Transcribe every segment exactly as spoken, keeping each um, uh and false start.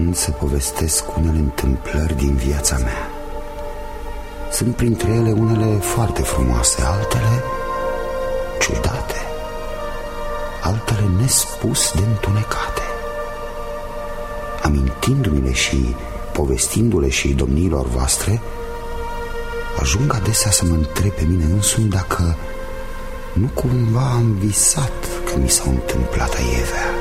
gând să povestesc unele întâmplări din viața mea. Sunt printre ele unele foarte frumoase, altele ciudate, altele nespus de întunecate. Amintindu-mi-le și povestindu-le și domniilor voastre, ajung adesea să mă întreb pe mine însumi dacă nu cumva am visat că mi s-au întâmplat aievea.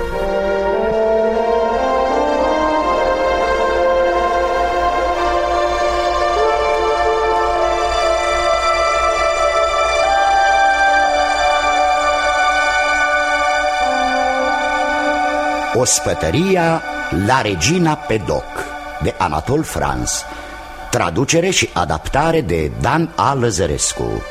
Ospătăria la Regina Pedoc de Anatol Franz. Traducere și adaptare de Dan A. Lăzărescu.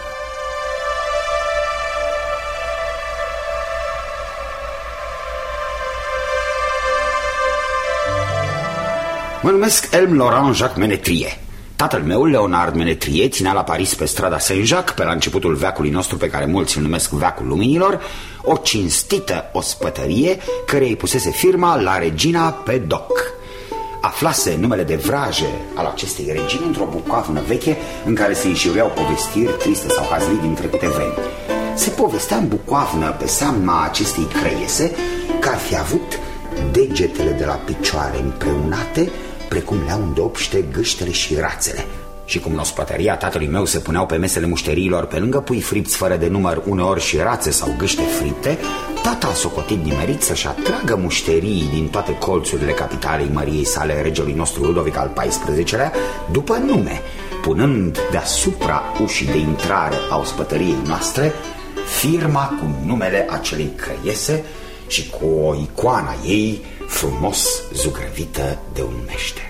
Mă numesc Elm Laurent Jacques Ménétrier. Tatăl meu, Leonard Ménétrier, ținea la Paris, pe strada Saint-Jacques, pe la începutul veacului nostru, pe care mulți îl numesc veacul luminilor, o cinstită ospătărie care îi pusese firma la Regina Pedoc. Aflase numele de vraje al acestei regini într-o bucoavnă veche în care se înșiruiau povestiri triste sau hazlii din trecute vremi. Se povestea în bucoavnă pe seama acestei creiese că ar fi avut degetele de la picioare împreunate, precum le-au îndopște gâștele și rațele. Și cum în ospătăria tatălui meu se puneau pe mesele mușteriilor, pe lângă pui fripți fără de număr, uneori și rațe sau gâște fripte, tata a socotit nimerit să-și atragă mușterii din toate colțurile capitalei măriei sale, regelui nostru Ludovic al paisprezecelea, după nume, punând deasupra ușii de intrare a ospătăriei noastre firma cu numele acelei creiese și cu o icoană ei frumos zugrăvită de un meșter.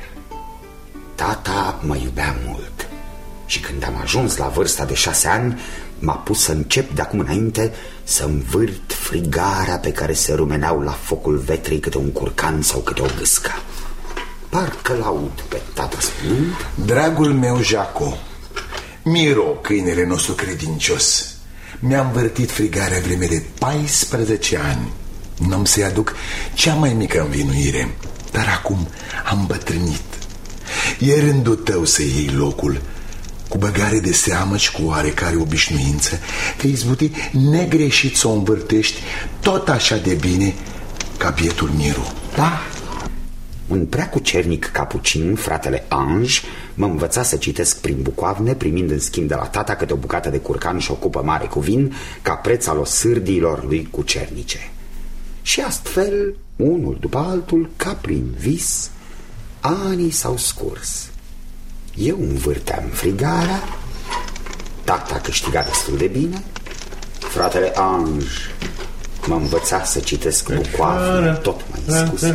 Tata mă iubea mult și când am ajuns la vârsta de șase ani, m-a pus să încep de acum înainte să învârt frigarea pe care se rumeneau la focul vetrei câte un curcan sau câte o gâscă. Parcă l-aud pe tata spunând: dragul meu Jaco, Miro, câinele nostru credincios, mi-a învârtit frigarea vreme de paisprezece ani. N-am să-i aduc cea mai mică învinuire, dar acum am bătrânit. E rândul tău să iei locul, cu băgare de seamă și cu oarecare obișnuință, că izbuti negreșit să o învârtești tot așa de bine ca bietul Miru. Da? Un preacucernic capucin, fratele Ange, mă învăța să citesc prin bucoavne, primind în schimb de la tata câte o bucată de curcan și o cupă mare cu vin, ca preț al osârdiilor lui cucernice. Și astfel, unul după altul, ca prin vis, anii s-au scurs. Eu învârteam frigarea, tata câștiga destul de bine, fratele Ange mă învăța să citesc bucoavne tot mai scuse.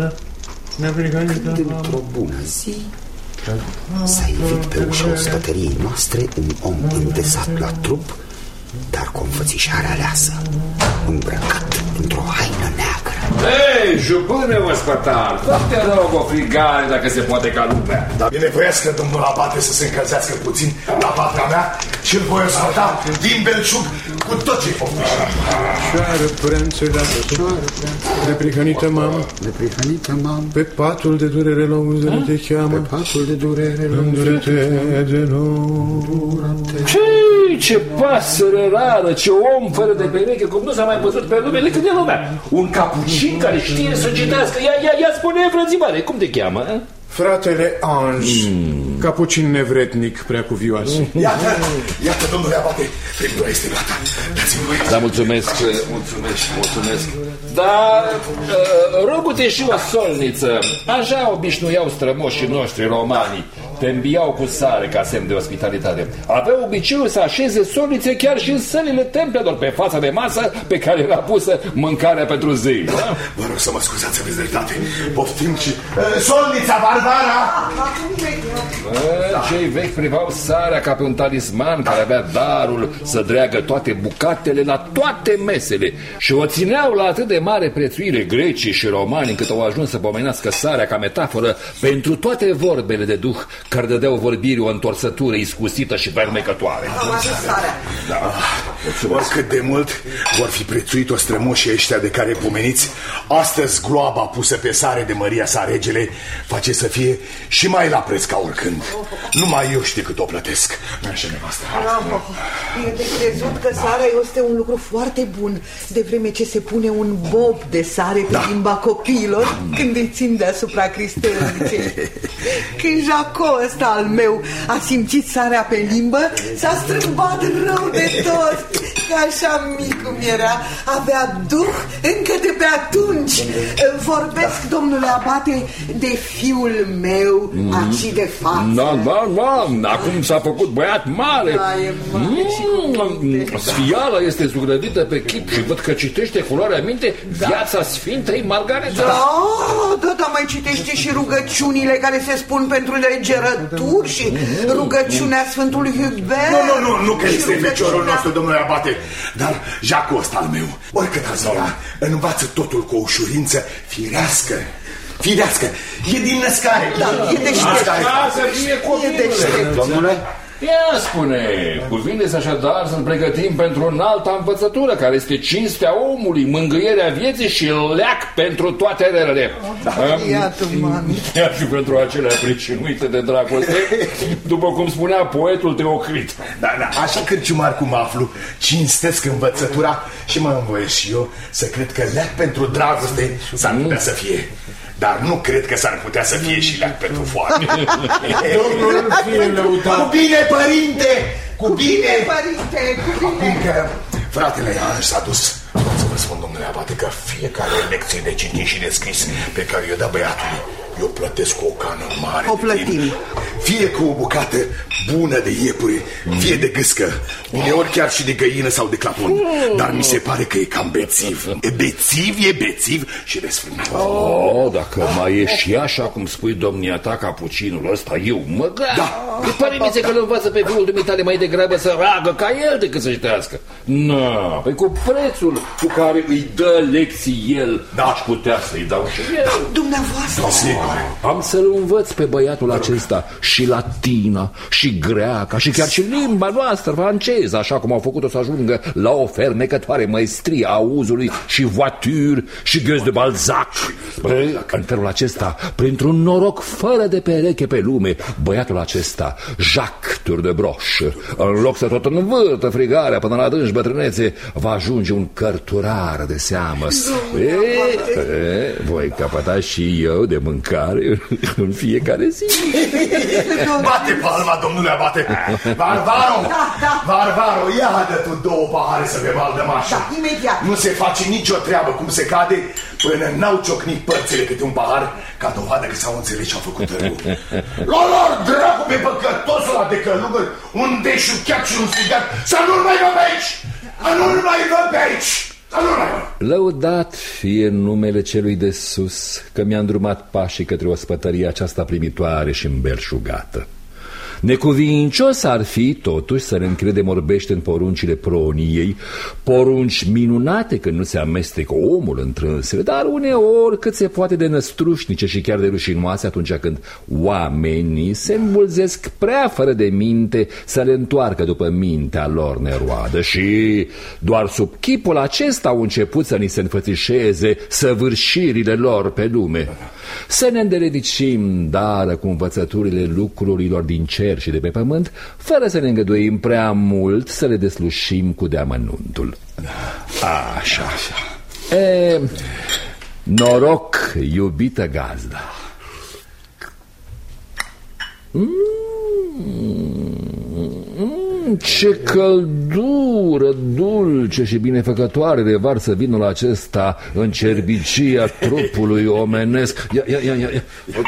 Când într-o bună zi s-a ivit pe ușa ospătăriei noastre un om îndesat la trup, dar cu o înfățișare aleasă, îmbrăcat într-o haină neagră. Ei, jupâne ospătar, foarte rog o frigare dacă se poate ca lumea. Dar binevoiască domnul abate să se încălzească puțin la patria mea și îl voi osfăta din belșug cu tot ce-i poftește. Șoară, prențele, neprihănită mamă, neprihănită mamă, pe patul de durere la uzele te cheamă, pe patul de durere la îndură-te de nou. Ce pasăre rară, ce om fără de pereche, cum nu s-a mai văzut pe lume decât de lumea. Un capucin care știe să citească. Ia, ia, ia spune, frățioare, cum te cheamă? A? Fratele Ange, mm. capucin nevretnic, preacuvioasă. Mm. Iată, iată, domnule abate, friptura este gata. Dați-mi voi. Da, mulțumesc, mulțumesc, mulțumesc. Dar uh, rogu-te și o solniță. Așa obișnuiau strămoșii noștri romani. Te îmbiau cu sare ca semn de ospitalitate. Aveau obiceiul să așeze solnițe chiar și în sălile templelor, pe fața de masă pe care era pusă mâncarea pentru zi. Da? Vă rog să mă scuzați, aveți dreptate. Poftim și... Uh, solnița, Barbara! Da. Cei vechi privau sarea ca pe un talisman care avea darul să dreagă toate bucatele la toate mesele și o țineau la atât de mare prețuire grecii și romani încât au ajuns să pomenească sarea ca metaforă pentru toate vorbele de duh care dădeau vorbirii o întorsătură iscusită și fermecătoare. Da. Oricât de mult vor fi prețuit-o strămoșii ăștia de care pomeniți, astăzi gloaba pusă pe sare de Maria sa regele face să fie și mai la preț ca oricând. Numai eu știu cât o plătesc. Așa, nevastă. E de crezut că sarea este un lucru foarte bun, de vreme ce se pune un bob de sare pe da. limba copiilor când îi țin deasupra cristelniței. Când Jaco ăsta al meu a simțit sarea pe limbă, s-a strâmbat rău de tot. Că așa mic cum era, avea duh încă de pe atunci. Vorbesc, da. domnule abate, de fiul meu, mm. aci de față. Da, da, da, acum s-a făcut băiat mare. Da, e mare mm. Sfiala este zugrăvită pe chip și văd că citește cu luarea minte da. Viața Sfintei Margareta. Da, da, da, mai citește și rugăciunile care se spun pentru legerături și mm. rugăciunea Sfântului Hubert. Nu, nu, nu, nu că este feciorul nostru, domnule abate, dar Jaco ăsta al meu, oricât ați vrea, învață totul cu o ușurință firească. Firească, e din născare. Da, e deștept. E deștept. Domnule? Ia spune, cuvine-ți așadar să-l pregătim pentru înalta învățătură, care este cinstea omului, mângâierea vieții și leac pentru toate relele. Da, iată, mami. Iar și pentru acelea pricinuite de dragoste, după cum spunea poetul Teocrit. Da, da, așa cârciumar cum aflu, cinstesc învățătura și mă învoiesc și eu să cred că leac pentru dragoste s-ar putea să fie. Dar nu cred că s-ar putea să fie și leac pentru foame. Domnul fie lăutat. Cu bine, părinte! Cu bine, părinte, cu bine! Că fratele Ian s-a dus. Să vă spun, domnule abate, că fiecare lecție de citit și de scris pe care i-o dă băiatului, eu plătesc cu o cană mare. O plătim. Fie cu o bucată bună de iepure, fie de gâscă, uneori chiar și de găină sau de clapon. Dar mi se pare că e cam bețiv. E bețiv, e bețiv și desfrânat. Oh, dacă mai e și așa cum spui, domnia ta, capucinul ăsta, eu mă gândesc. Da. Îi pare mie că îl învață pe fiul dumitale mai degrabă să ragă ca el decât să citească. Nu, păi cu prețul cu care îi dă lecții el, da. Aș putea să-i dau și eu. Dumneavoastră. Am să-l învăț pe băiatul acesta și latina, și greaca, și chiar și limba noastră franceză, așa cum au făcut-o să ajungă la o fermecătoare măestrie a uzului și voiture și gheți de Balzac. Băi, în felul acesta, printr-un noroc fără de pereche pe lume, băiatul acesta, Jacques Tur de Broche, în loc să tot învârtă frigarea până la adânci bătrânețe, va ajunge un cărturar de seamă. E, e, voi capăta și eu de mâncare în fiecare zi. Bate palma, domnule abate. Varvaro, da, da. Varvaro, ia dă tu două pahare să bem aldămașă. Da, imediat. Nu se face nicio treabă cum se cade până n-au ciocnit părțile câte un pahar, ca dovadă că s-au înțeles și au făcut rău. Lor, dracu pe păcătosul ăla de călugări, un deșuchiat și un strigat, să nu-l mai vă pe aici! Să nu-l mai vă pe aici! Lăudat fie numele celui de sus, că mi-a îndrumat pașii către ospătăria aceasta primitoare și îmbelșugată. Necuvincios ar fi totuși să ne încredem orbește în poruncile proniei, porunci minunate când nu se amestecă omul întrânsele, dar uneori cât se poate de năstrușnice și chiar de rușinoase atunci când oamenii se îmbulzesc prea fără de minte să le întoarcă după mintea lor neroadă și doar sub chipul acesta au început să ni se înfățișeze săvârșirile lor pe lume. Să ne îndeledicim dară cu învățăturile lucrurilor din cer și de pe pământ, fără să ne îngăduim prea mult să le deslușim cu deamănuntul. Așa, așa. E, noroc, iubită gazdă. Mm, mm, ce căldură dulce și binefăcătoare revarsă vinul acesta în cerbicia trupului omenesc. Ia, ia, ia, ia.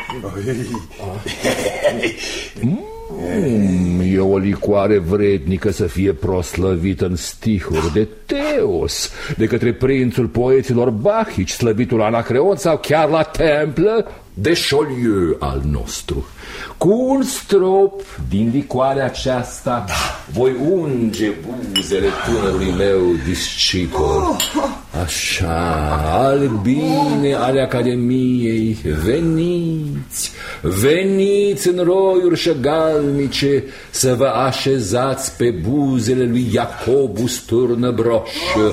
Mm, e o licoare vrednică să fie proslăvită în stihuri de Teos, de către prințul poeților bahici, slăvitul Anacreon sau chiar la templă de Chaulieu al nostru. Cu un strop din licoarea aceasta voi unge buzele tânărului meu discipol. Așa, albine ale Academiei, veniți, veniți în roiuri șăgalnice să vă așezați pe buzele lui Iacobus Turnăbroș,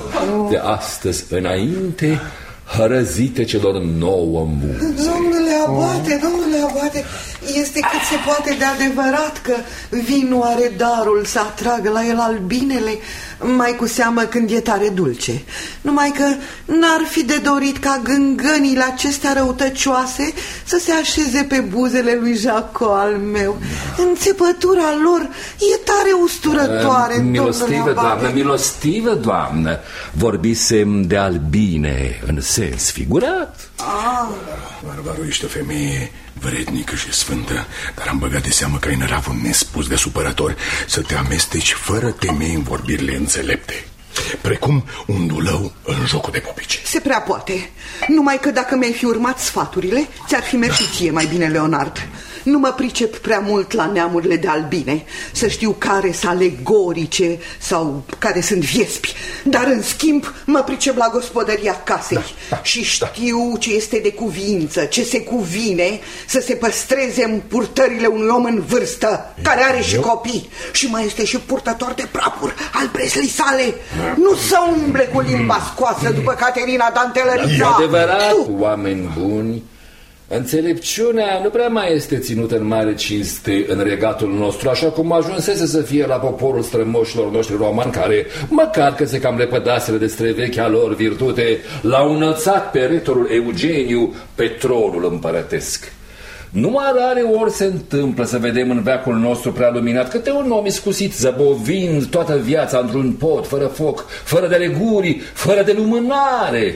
de astăzi înainte hărăzite celor nouă muze. Domnule abate, domnule abate, este cât se poate de adevărat că vinul are darul să atragă la el albinele, mai cu seamă când e tare dulce. Numai că n-ar fi de dorit ca gângănile acestea răutăcioase să se așeze pe buzele lui Jaco al meu. Înțepătura lor e tare usturătoare, uh, milostivă, doamnă, milostivă, doamnă. Vorbisem de albine în sens figurat. Ah. Barbarul, ești o femeie vrednică și sfântă, dar am băgat de seamă că ai năravul nespus de supărător să te amesteci fără temei în vorbirile înțelepte, precum un dulău în jocul de popici. Se prea poate. Numai că dacă mi-ai fi urmat sfaturile, ți-ar fi mersit ție mai bine, Leonard. Nu mă pricep prea mult la neamurile de albine, să știu care sunt alegorice sau care sunt viespi, dar în schimb mă pricep la gospodăria casei, da, da, și știu da. ce este de cuvință, ce se cuvine să se păstreze în purtările unui om în vârstă, care are și copii și mai este și purtător de prapur al preslii sale. Nu să umble cu limba scoasă după Caterina Dantelărița. E adevărat, tu. Oameni buni, înțelepciunea nu prea mai este ținută în mare cinste în regatul nostru, așa cum ajunsese să fie la poporul strămoșilor noștri romani, care, măcar că se cam lepădaseră de străvechea lor virtute, l-au înălțat pe retorul Eugeniu pe tronul împărătesc. Numai rare ori se întâmplă să vedem în veacul nostru prea luminat câte un om iscusit, zăbovind toată viața într-un pod, fără foc, fără de leguri, fără de lumânare.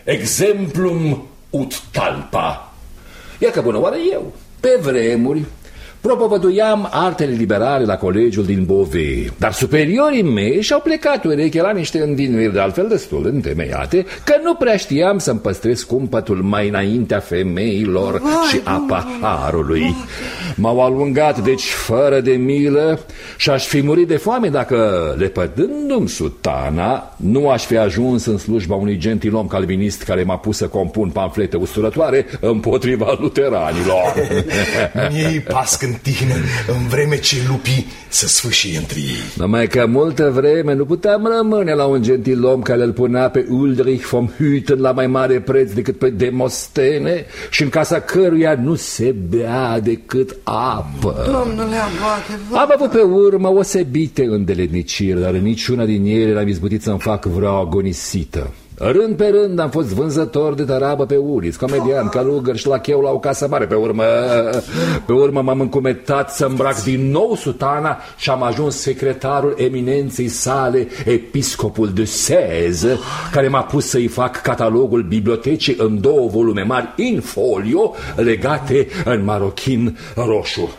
Exemplum ut talpa. Iar că bună oară eu, pe vremuri, propovăduiam artele liberale la colegiul din Beauvais, dar superiorii mei și-au plecat ureche la niște învinuiri de altfel destul de întemeiate, că nu prea știam să-mi păstrez cumpătul mai înaintea femeilor și a paharului. M-au alungat deci fără de milă și aș fi murit de foame dacă, lepădându-mi sutana, nu aș fi ajuns în slujba unui gentilom calvinist care m-a pus să compun pamflete usturătoare împotriva luteranilor. Mie-i pască în tine, în vreme ce lupii să sfâșie între ei. Numai că multă vreme nu puteam rămâne la un gentilom care îl punea pe Ulrich vom Hüten la mai mare preț decât pe Demostene și în casa căruia nu se bea decât apă. Domnule abate, am avut pe urmă osebite îndeletniciri, dar niciuna din ele n-am izbutit să-mi fac vreo agonisită. Rând pe rând am fost vânzător de tarabă pe uliți, comedian, călugăr și lacheu la o casă mare. Pe urmă, pe urmă m-am încumetat să îmbrac din nou sutana și am ajuns secretarul eminenței sale, episcopul de Seze, care m-a pus să-i fac catalogul bibliotecii în două volume mari in folio, legate în marochin roșu.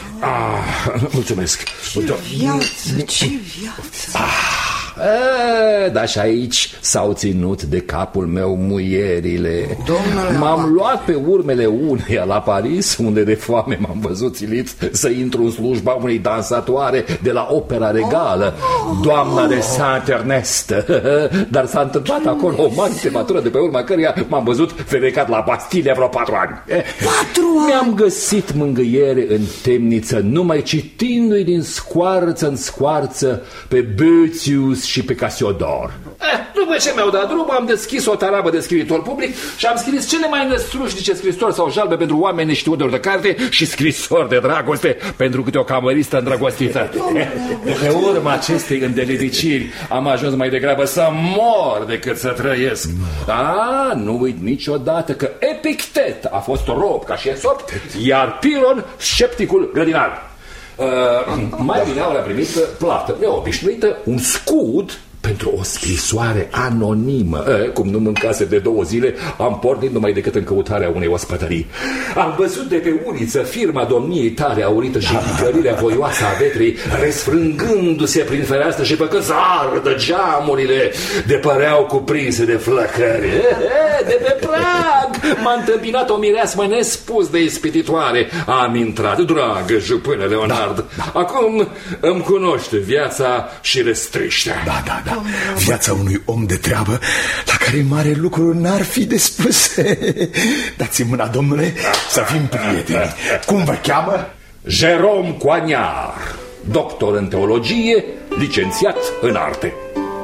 Ah, mulțumesc. Ce viață, ce viață. Ah. E, dar și aici s-au ținut de capul meu muierile. M-am luat pe urmele uneia la Paris, unde de foame m-am văzut silit să intru în slujba unei dansatoare de la Opera Regală, doamna de Saint-Ernest. Dar s-a întâmplat acolo o mare tematură de pe urma căreia m-am văzut ferecat la Bastile vreo patru ani. Patru ani? Mi-am găsit mângâiere în temniță, numai citindu-i din scoarță în scoarță pe Boethius și pe Casiodor. Eh, după ce mi-au dat drum, am deschis o tarabă de scriitor public și am scris cele mai năstrușnice scrisori sau jalbe pentru oameni neștiutori de carte și scrisori de dragoste pentru câte o camăristă îndrăgostită. De pe urma acestei îndeletniciri am ajuns mai degrabă să mor decât să trăiesc. Da, nu uit niciodată că Epictet a fost rob ca și Esop, iar Pilon scepticul grădinar. Uh, mai bine au primit plată neobișnuită, un scud pentru o scrisoare anonimă. E, cum nu mâncase de două zile, am pornit numai decât în căutarea unei ospătării. Am văzut de pe uliță firma domniei tale aurită și vicărirea voioasă a vetrei resfrângându-se prin fereastră și făcând să ardă geamurile de păreau cuprinse de flăcări. E, e, de pe prag m-a întâmpinat o mireasmă nespus de ispititoare. Am intrat, dragă jupâne Leonard. Da, da. Acum îmi cunoște viața și restriștea. Da, da, da. Da, viața unui om de treabă la care mare lucru n-ar fi de spus. Dați-mi mâna, domnule, să fim prieteni. Cum vă cheamă? Jérôme Coignard, doctor în teologie, licențiat în arte.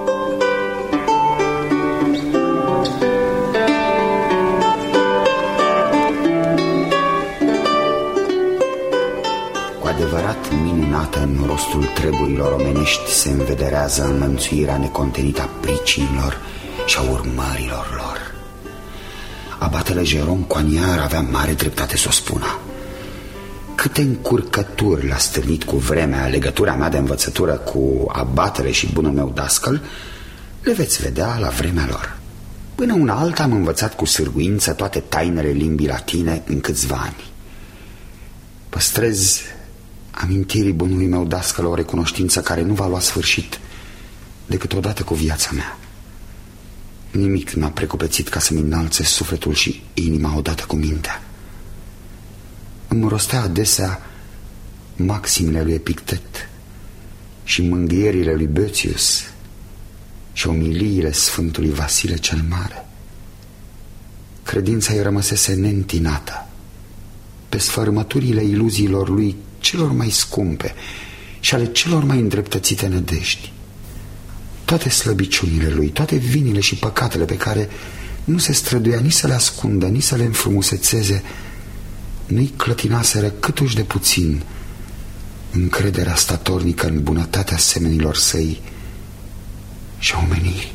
Adevărat minunată în rostul treburilor omenești se învederează înlănțuirea necontenită a pricinilor și a urmărilor lor. Abatele Jérôme Coignard avea mare dreptate să o spună. Câte încurcături l-a stârnit cu vremea legătura mea de învățătură cu abatele și bunul meu dascăl, le veți vedea la vremea lor. Până una alta am învățat cu sârguință toate tainele limbii latine în câțiva ani. Păstrez amintirii bunului meu dascăl o recunoștință care nu va lua sfârșit decât odată cu viața mea. Nimic n-a precupețit ca să-mi înalțe sufletul și inima odată cu mintea. Îmi rostea adesea maximile lui Epictet și mângâierile lui Boëthius și omiliile Sfântului Vasile cel Mare. Credința îi rămăsese neîntinată pe sfărâmăturile iluziilor lui celor mai scumpe și ale celor mai îndreptățite nădejdi. Toate slăbiciunile lui, toate vinile și păcatele pe care nu se străduia nici să le ascundă, nici să le înfrumusețeze, nu-i clătinaseră câtuși de puțin încrederea statornică în bunătatea semenilor săi și a omenirii.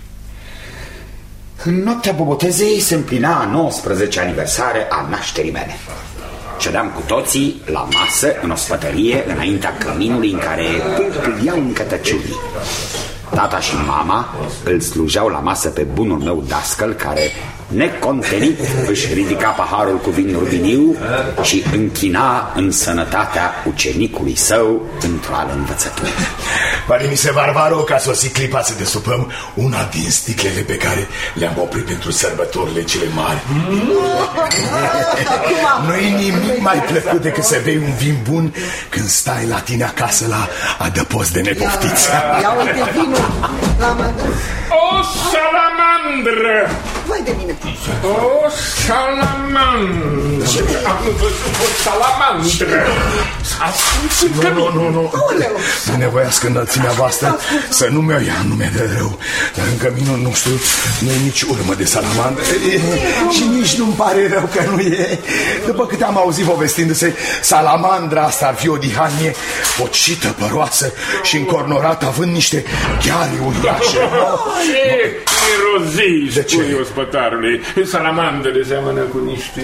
În noaptea bobotezei se împlina a nouăsprezecea aniversare a nașterii mele. Ședeam cu toții la masă, în ospătărie, înaintea căminului în care pâlpâiau încătăciunii. Tata și mama îl slujeau la masă pe bunul meu dascăl, care, necontenit, își ridica paharul cu vin rubiniu și închina în sănătatea ucenicului său într-o altă învățătură. Pare mi se barbaro că a sosit clipa să desupăm una din sticlele pe care le-am oprit pentru sărbătorile cele mari. Nu-i nimic mai plăcut decât să bei un vin bun când stai la tine acasă la adăpost de nepoftiți. Ia uite vinul. O salamandră! Vai de mine! O salamandră! Am văzut o salamandră! Nu, nu, nu, nu. Binevoiască înălțimea voastră să nu mi-o ia, nu mi-e de rău. Dar în căminul nostru nu e nici urmă de salamandră. Și nici nu-mi pare rău că nu e. După câte am auzit povestindu-se, salamandra asta ar fi o dihanie pocită, păroasă și încornorată, având niște gheare uriașe. Ce mirozii, spune ospătarului. Salamandrele seamănă cu niște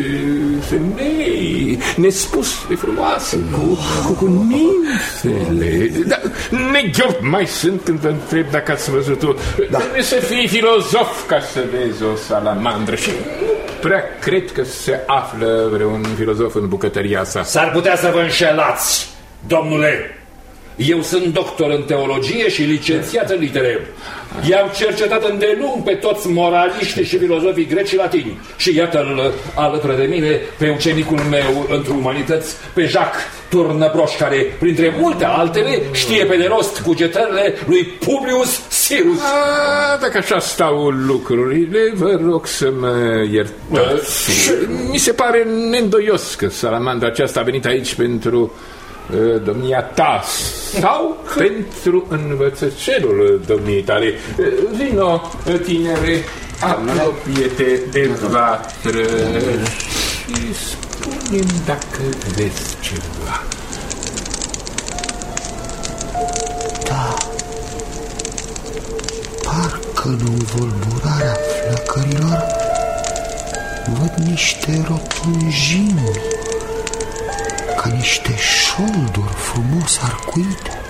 femei nespus de frumoase, cu, cu, cu nimfele. Dar neghiop mai sunt când vă întreb dacă ați văzut-o. Da. Trebuie să fii filozof ca să vezi o salamandră și nu prea cred că se află vreun filozof în bucătăria sa. S-ar putea să vă înșelați, domnule. Eu sunt doctor în teologie și licențiat în litere. I-am cercetat îndelung pe toți moraliștii și filozofii greci și latini. Și iată-l alături de mine pe ucenicul meu într umanități, pe Jacques Turnăbroș, care, printre multe altele, știe pe de rost cugetările lui Publius Sirus. A, dacă așa stau lucrurile, vă rog să mă iertați. Mi se pare neîndoios că salamandra aceasta a venit aici pentru domnia ta sau pentru învățăcelul domniei tale. Vino, tinere, apropie-te de vatră și spune-mi dacă vezi ceva. Da, parcă în învolburarea flăcărilor văd niște rotunjimi, ca niște șolduri frumos arcuite.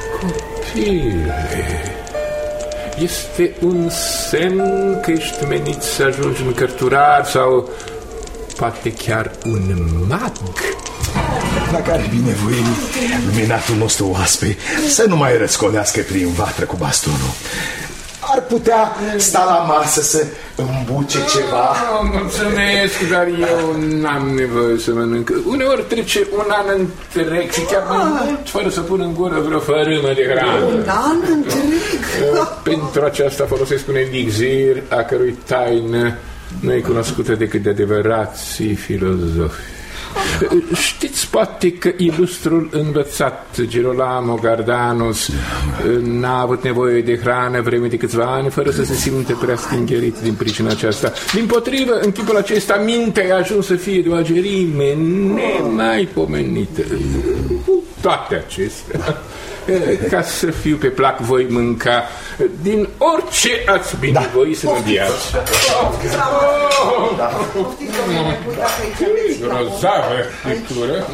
Copile, este un semn că ești menit să ajungi în cărturar sau poate chiar un mag. Dacă ar binevoi luminatul nostru oaspe să nu mai răscolească prin vatră cu bastonul, ar putea sta la masă să îmbuce ceva. Oh, mulțumesc, dar eu n-am nevoie să mănânc. Uneori trece un an întreg și chiar mai mult fără să pun în gură vreo fărâmă de hrană. Un an întreg? Pentru aceasta folosesc un elixir a cărui taină nu e cunoscută decât de adevărații filozofi. Știți poate că ilustrul învățat Girolamo Gardanus n-a avut nevoie de hrană vreme de câțiva ani fără să se simte prea stingherit din pricina aceasta. Dimpotrivă, în timpul acesta mintea a ajuns să fie de o agerime nemaipomenită. Cu toate acestea, ca să fiu pe plac, voi mânca din orice ați binevoi să mă viați. Grozavă pictură.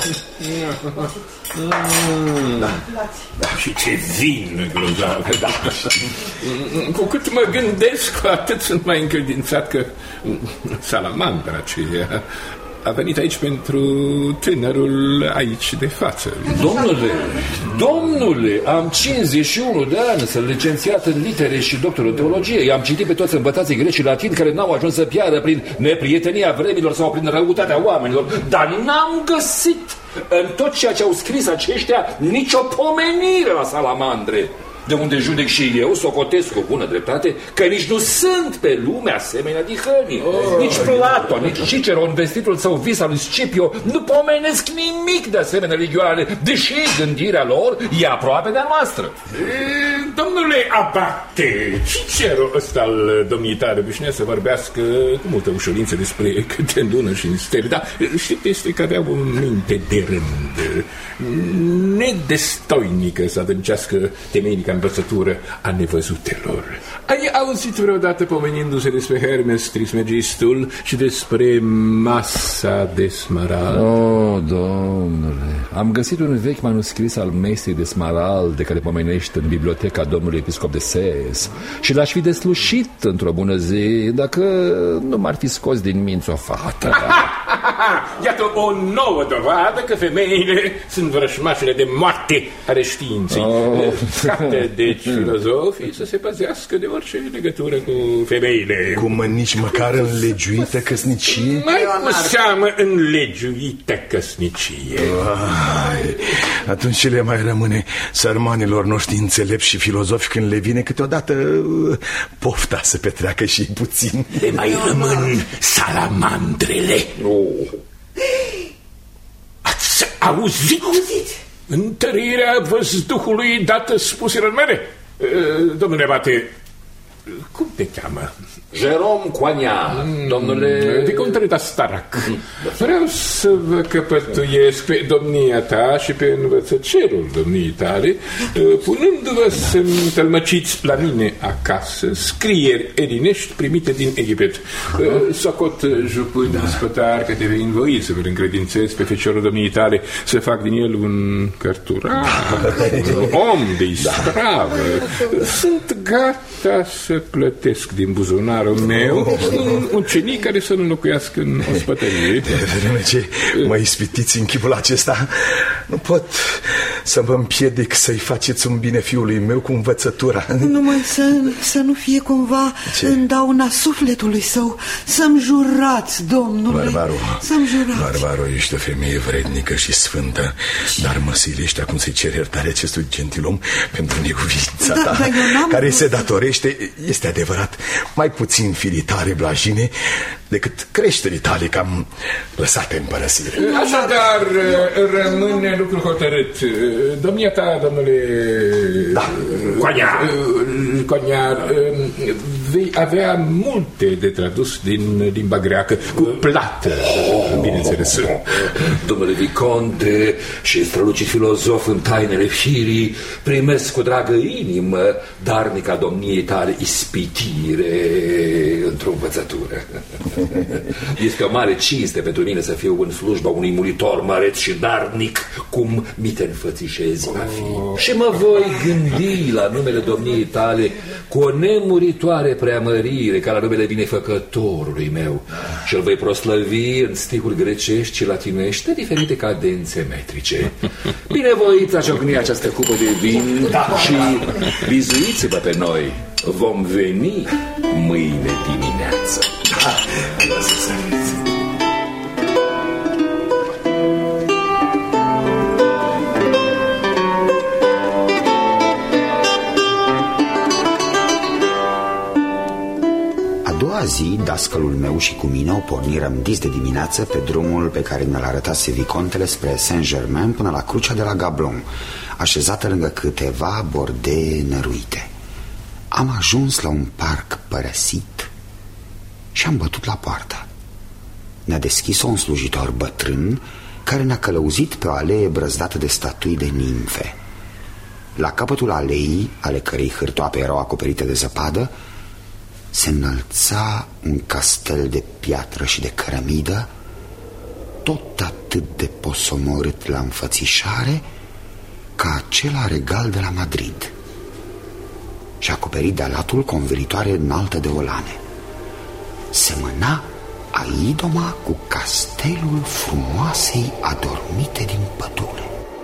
Și ce vin grozavă. Cu cât mă gândesc, cu atât sunt mai încredințat că salamandra aceea a venit aici pentru tânărul aici de față. Domnule, domnule, am cincizeci și unu de ani, sunt licențiat în litere și doctor în teologie. I-am citit pe toți învățații greci și latini care n-au ajuns să piară prin neprietenia vremilor sau prin răutatea oamenilor, dar n-am găsit în tot ceea ce au scris aceștia nicio pomenire la salamandre. De unde judec și eu, socotesc cu bună dreptate, că nici nu sunt pe lume asemenea dihănii. Oh, nici Platon, nici Cicero, în vestitul său vis al lui Scipio, nu pomenesc nimic de asemenea religioane, deși gândirea lor e aproape de-a noastră. E, domnule abate, Cicero ăsta al domniei tale obișnuia să vorbească cu multă ușurință despre câte în lună și în stele, dar știți, este că avea o minte de rând, nedestoinică să adâncească temeinica învățătură a nevăzutelor. Ai auzit vreodată pomenindu-se despre Hermes Trismegistul și despre masa de smarald? Oh, domnule, am găsit un vechi manuscris al mesei de smarald de care pomenește în biblioteca domnului episcop de Ses și l-aș fi deslușit într-o bună zi dacă nu m-ar fi scos din minți o fată. Iată o nouă dovadă că femeile sunt vrășmașele de moarte ale științei. Oh. Scapte, deci, filozofii să se păzească de orice legătură cu femeile. Cum nici măcar în legiuită căsnicie? Mai cu seamă în legiuită căsnicie. Ai, atunci ce le mai rămâne sărmanilor noștri înțelepți și filozofi când le vine câteodată pofta să petreacă și puțin? Le mai rămân salamandrele. Oh. Ați auzit? Auzit? Întărirea văzduhului dată spuselor mele. Domnule Abate, cum te cheamă? Jerome Coignard, mm, domnule... De Contreta Starac. Mm. Vreau să vă căpătuiesc pe domnia ta și pe învățăcerul domniei tale, punându-vă să-mi tălmăciți la mine acasă scrieri elinești primite din Egipt. Socot jupând da. Spătar că te vei învoi să vă încredințez pe feciorul domniei tale, să fac din el un cărturar, un om de ispravă. Da. Sunt gata să plătesc din buzunarul meu un ucenic care să nu locuiască în ospătărie. De vreme ce mă ispitiți în chipul acesta, nu pot să vă împiedic să-i faceți un bine fiului meu cu învățătura. Numai să, să nu fie cumva ce? În dauna sufletului său. Să-mi jurați, domnule. Barbaru, să-mi jurați. Barbaru, ești o femeie vrednică și sfântă, dar mă silești acum să-i cer iertare acestui gentilom pentru necuvința da, ta, care se datorește, este adevărat, mai puțin firii tale blajine decât creșterii tale cam lăsate în părăsire. Așadar, rămâne lucru hotărât. Domnia ta, domnule... Da, Coignard. Coignard, vei avea multe de tradus din limba greacă, cu plată, bineînțeles. Domnule Viconte și strălucit filozof în tainele firii, primesc cu dragă inimă darnica domniei tale ispitire într-o învățătură. Este o mare cinste pentru mine să fiu în slujba unui muritor măreț și darnic, cum mi te înfățișezi a fi. Și mă voi gândi la numele domniei tale cu o nemuritoare preamărire, ca la numele binefăcătorului meu, și îl voi proslăvi în stihuri grecești și latinești de diferite cadențe metrice. Binevoiți a ciocni această cupă de vin și bizuiți-vă pe noi. Vom veni mâine dimineață. Da, să săriți. zi, dascălul meu și cu mine o pornirăm dis de dimineață pe drumul pe care ne-l arătase vicontele spre Saint-Germain până la crucea de la Gablon, așezată lângă câteva bordee năruite. Am ajuns la un parc părăsit și am bătut la poartă. Ne-a deschis-o un slujitor bătrân care ne-a călăuzit pe o alee brăzdată de statui de nimfe. La capătul aleii, ale cărei hârtoape erau acoperite de zăpadă, se înălța un castel de piatră și de cărămidă, tot atât de posomorât la înfățișare ca acela regal de la Madrid, și acoperit de latul cu o învelitoare înaltă de olane. Semăna aidoma cu castelul frumoasei adormite din pădure.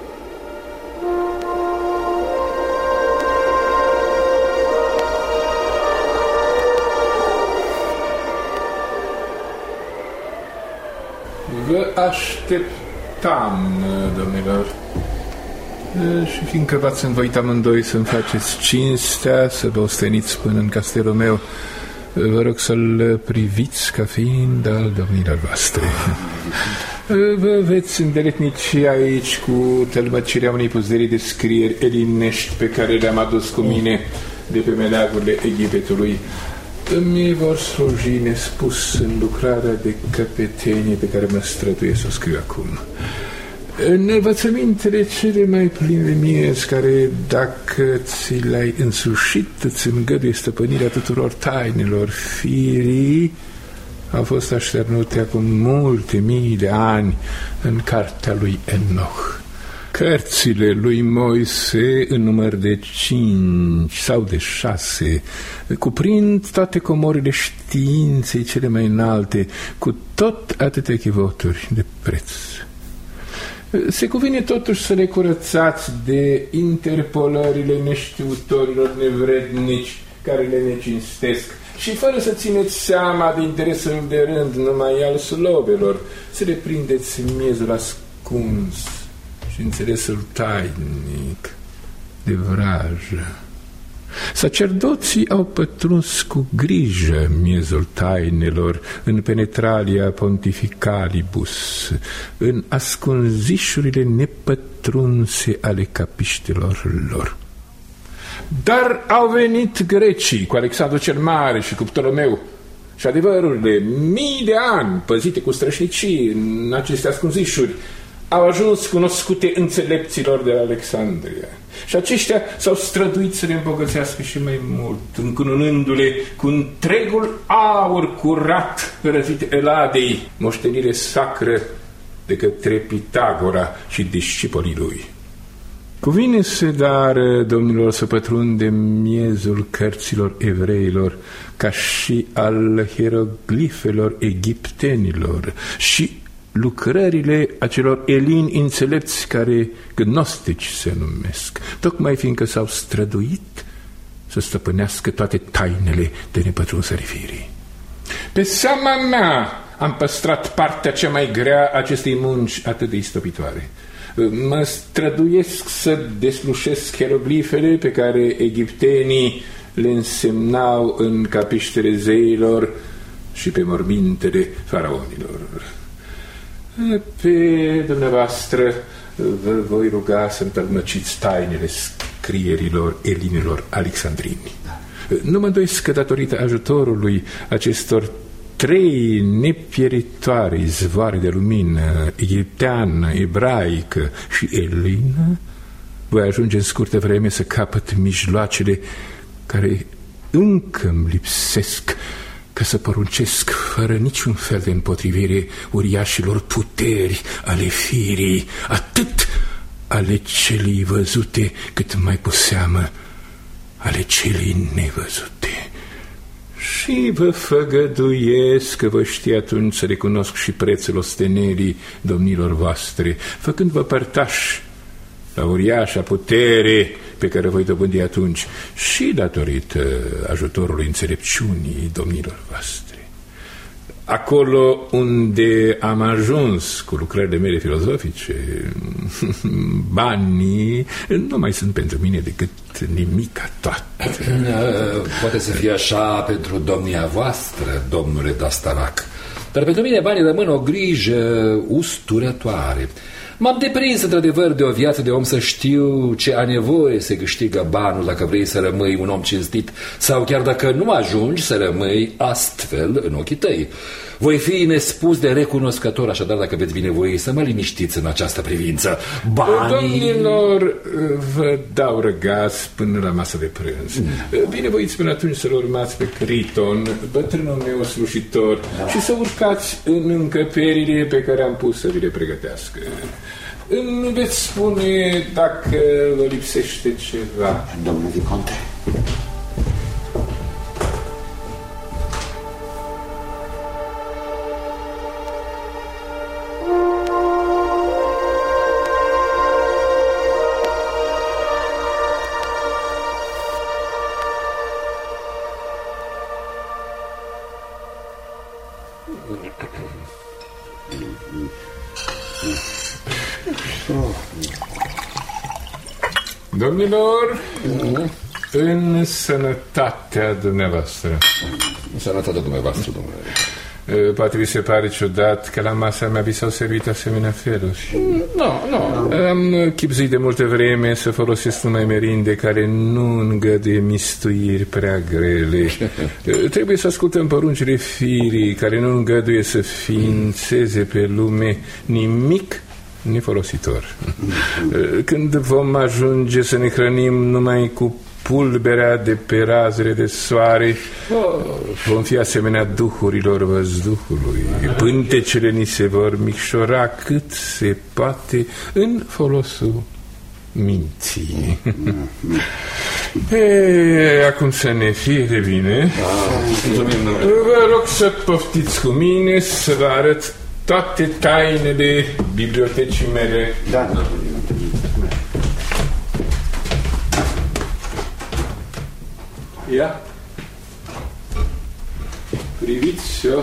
Vă așteptam, domnilor. Și fiindcă v-ați învoit amândoi să-mi faceți cinstea, să vă osteniți până în castelul meu, vă rog să-l priviți ca fiind al domnilor voastre. Vă veți îndeletnici aici cu tălmăcirea unei puzderii de scrieri elinești pe care le-am adus cu mine de pe meleagurile Egiptului. Îmi vor sluji nespus în lucrarea de căpetenie pe care mă străduie să o scriu acum. În învățămintele cele mai pline de miez, care, dacă ți le-ai însușit, îți îngăduie stăpânirea tuturor tainelor firii, au fost așternute acum multe mii de ani în cartea lui Enoch. Cărțile lui Moise, în număr de cinci sau de șase, cuprind toate comorile științei cele mai înalte, cu tot atâtea chivoturi de preț. Se cuvine totuși să le curățați de interpolările neștiutorilor nevrednici care le necinstesc și, fără să țineți seama de interesul de rând numai al slobelor, să le prindeți miezul ascuns și înțelesul tainic de vrajă. Sacerdoții au pătruns cu grijă miezul tainelor în penetralia pontificalibus, în ascunzișurile nepătrunse ale capiștelor lor. Dar au venit grecii cu Alexandru cel Mare și cu Ptolomeu și adevărurile mii de ani păzite cu strășnicii în aceste ascunzișuri au ajuns cunoscute înțelepților de la Alexandria. Și aceștia s-au străduit să le îmbogățească și mai mult, încununându-le cu întregul aur curat răzit Eladei, moștenire sacră de către Pitagora și discipolii lui. Cuvine-se, dar, domnilor, să pătrundem miezul cărților evreilor, ca și al hieroglifelor egiptenilor și lucrările acelor elini înțelepți care gnostici se numesc, tocmai fiindcă s-au străduit să stăpânească toate tainele de nepătrunsări firii. Pe seama mea am păstrat partea cea mai grea acestei munci atât de istopitoare. Mă străduiesc să deslușesc hieroglifele pe care egiptenii le însemnau în capiștele zeilor și pe mormintele faraonilor. Pe dumneavoastră vă voi ruga să-mi tălmăciți tainele scrierilor elinilor alexandrini. Nu mă îndoiesc că, datorită ajutorului acestor trei nepieritoare izvoare de lumină, egipteană, ebraică și elină, voi ajunge în scurtă vreme să capăt mijloacele care încă îmi lipsesc ca să poruncesc fără niciun fel de împotrivire uriașilor puteri ale firii, atât ale celei văzute, cât mai cu seamă ale celei nevăzute. Și vă făgăduiesc că vă știi atunci să recunosc și prețul ostenerii domnilor voastre, făcând-vă părtași la uriașa putere pe care voi dobândi atunci și datorită ajutorului înțelepciunii domnilor voastre. acolo unde am ajuns cu lucrările mele filozofice, banii nu mai sunt pentru mine decât nimica toată. Poate să fie așa pentru domnia voastră, domnule Dastarac, dar pentru mine banii rămân o grijă usturătoare. M-am deprins într-adevăr de o viață de om să știu ce a nevoie să câștigă banul dacă vrei să rămâi un om cinstit sau chiar dacă nu ajungi să rămâi astfel în ochii tăi. Voi fi nespus de recunoscător, așadar dacă veți binevoi să mă liniștiți în această privință. Banii... Domnilor, vă dau răgaz până la masă de prânz. Mm. Binevoiți până atunci să-l urmați pe Criton, bătrânul meu slujitor, da. Și să urcați în încăperile pe care am pus să vi le pregătească. Îmi veți spune dacă vă lipsește ceva. Domnul Viconte. Domnilor, mm. în sănătatea dumneavoastră. În sănătatea dumneavoastră, domnule. Poate vi se pare ciudat că la masa mea vi s-au servit asemenea feluri. Nu, nu. Am chipzuit de multă vreme să folosesc numai merinde care nu îngăduie mistuiri prea grele. Trebuie să ascultăm poruncile firii care nu îngăduie să ființeze pe lume nimic nefolositor. Când vom ajunge să ne hrănim numai cu pulberea de pe razele de soare, vom fi asemenea duhurilor văzduhului. Pântecele ni se vor micșora cât se poate în folosul minții. E, acum să ne fie de bine. Vă rog să poftiți cu mine să vă arăt toate tainele bibliotecii mele. Da, da. Ia. Priviți-o.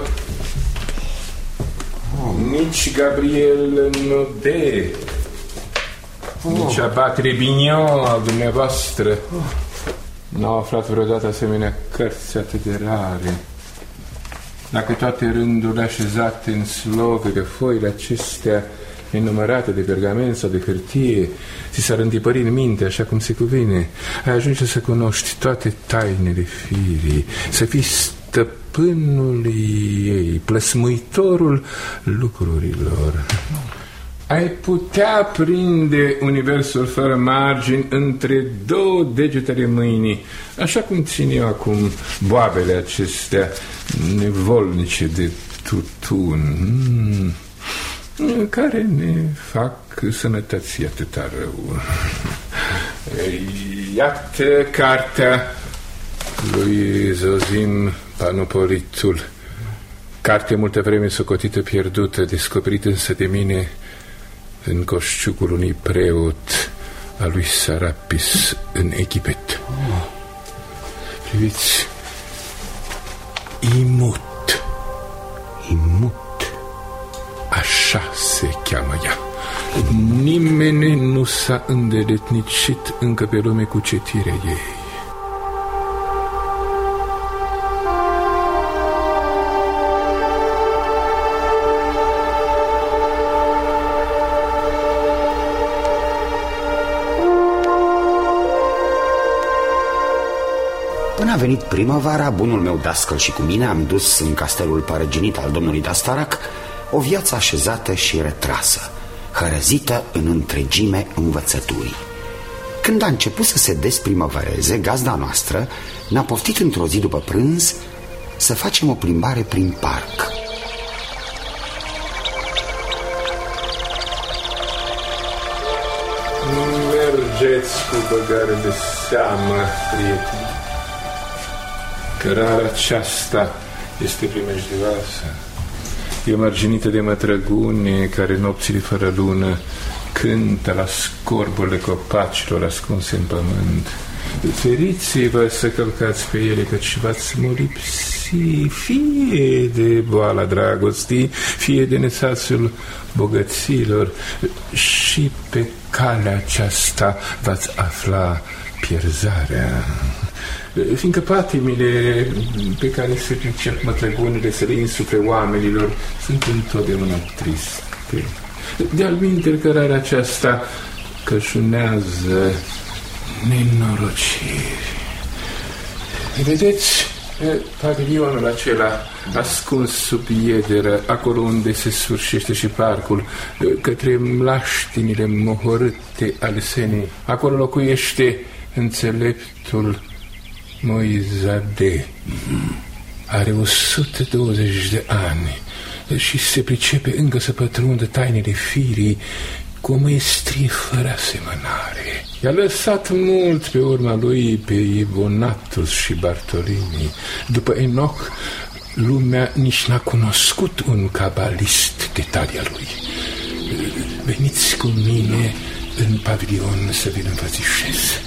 Oh. Nici Gabriel Naudet, oh. nici Abat Rebignon al dumneavoastră oh. n-au aflat vreodată asemenea cărți atât de rare. Dacă toate rândurile așezate în slogue de foile acestea enumărate de pergament sau de hârtie ți s-ar întipări în minte așa cum se cuvine, ai ajunge să cunoști toate tainele firii, să fii stăpânul ei, plăsmuitorul lucrurilor. Ai putea prinde universul fără margini între două degetele mâinii, așa cum țin eu acum boabele acestea nevolnice de tutun, mm, care ne fac sănătății atâta rău. Iată cartea lui Zosime Panopolitul, carte multă vreme socotită pierdută, descoperită însă de mine în coșciucul unui preot al lui Sarapis în Egipet. Oh. Priviți, Imut. Imut. Așa se cheamă ea. Nimeni nu s-a îndeletnicit încă pe lume cu citirea ei. Până a venit primăvara, bunul meu dascăl și cu mine am dus în castelul părăginit al domnului Dastarac o viață așezată și retrasă, hărăzită în întregime învățăturii. Când a început să se desprimăvăreze, gazda noastră ne-a poftit într-o zi după prânz să facem o plimbare prin parc. Mergeți cu băgare de seamă, prieteni, că rara aceasta este primejdioasă. E mărginită de mătrăgune care nopțile fără lună cântă la scorburile copacilor ascunse în pământ. Feriți-vă să călcați pe ele, căci v-ați molipsi, fie de boala dragostii, fie de nesațul bogăților, și pe calea aceasta v-ați afla pierzarea. Fiindcă patimile pe care se pricep mătăgunile să le insufle oamenilor sunt întotdeauna triste. De-al minteri, cărarea aceasta cășunează nenorociri. Vedeți pavilionul acela ascuns sub iederă, acolo unde se sfârșește și parcul, către mlaștinile mohorâte ale Senei. Acolo locuiește înțeleptul Moizade. Are o sută douăzeci de ani și se pricepe încă să pătrundă tainele firii cu o măestrie fără asemănare. I-a lăsat mult pe urma lui pe Ivonatus și Bartolini. După Enoch, lumea nici n-a cunoscut un cabalist de talia lui. Veniți cu mine în pavilion să vi-l învățișez.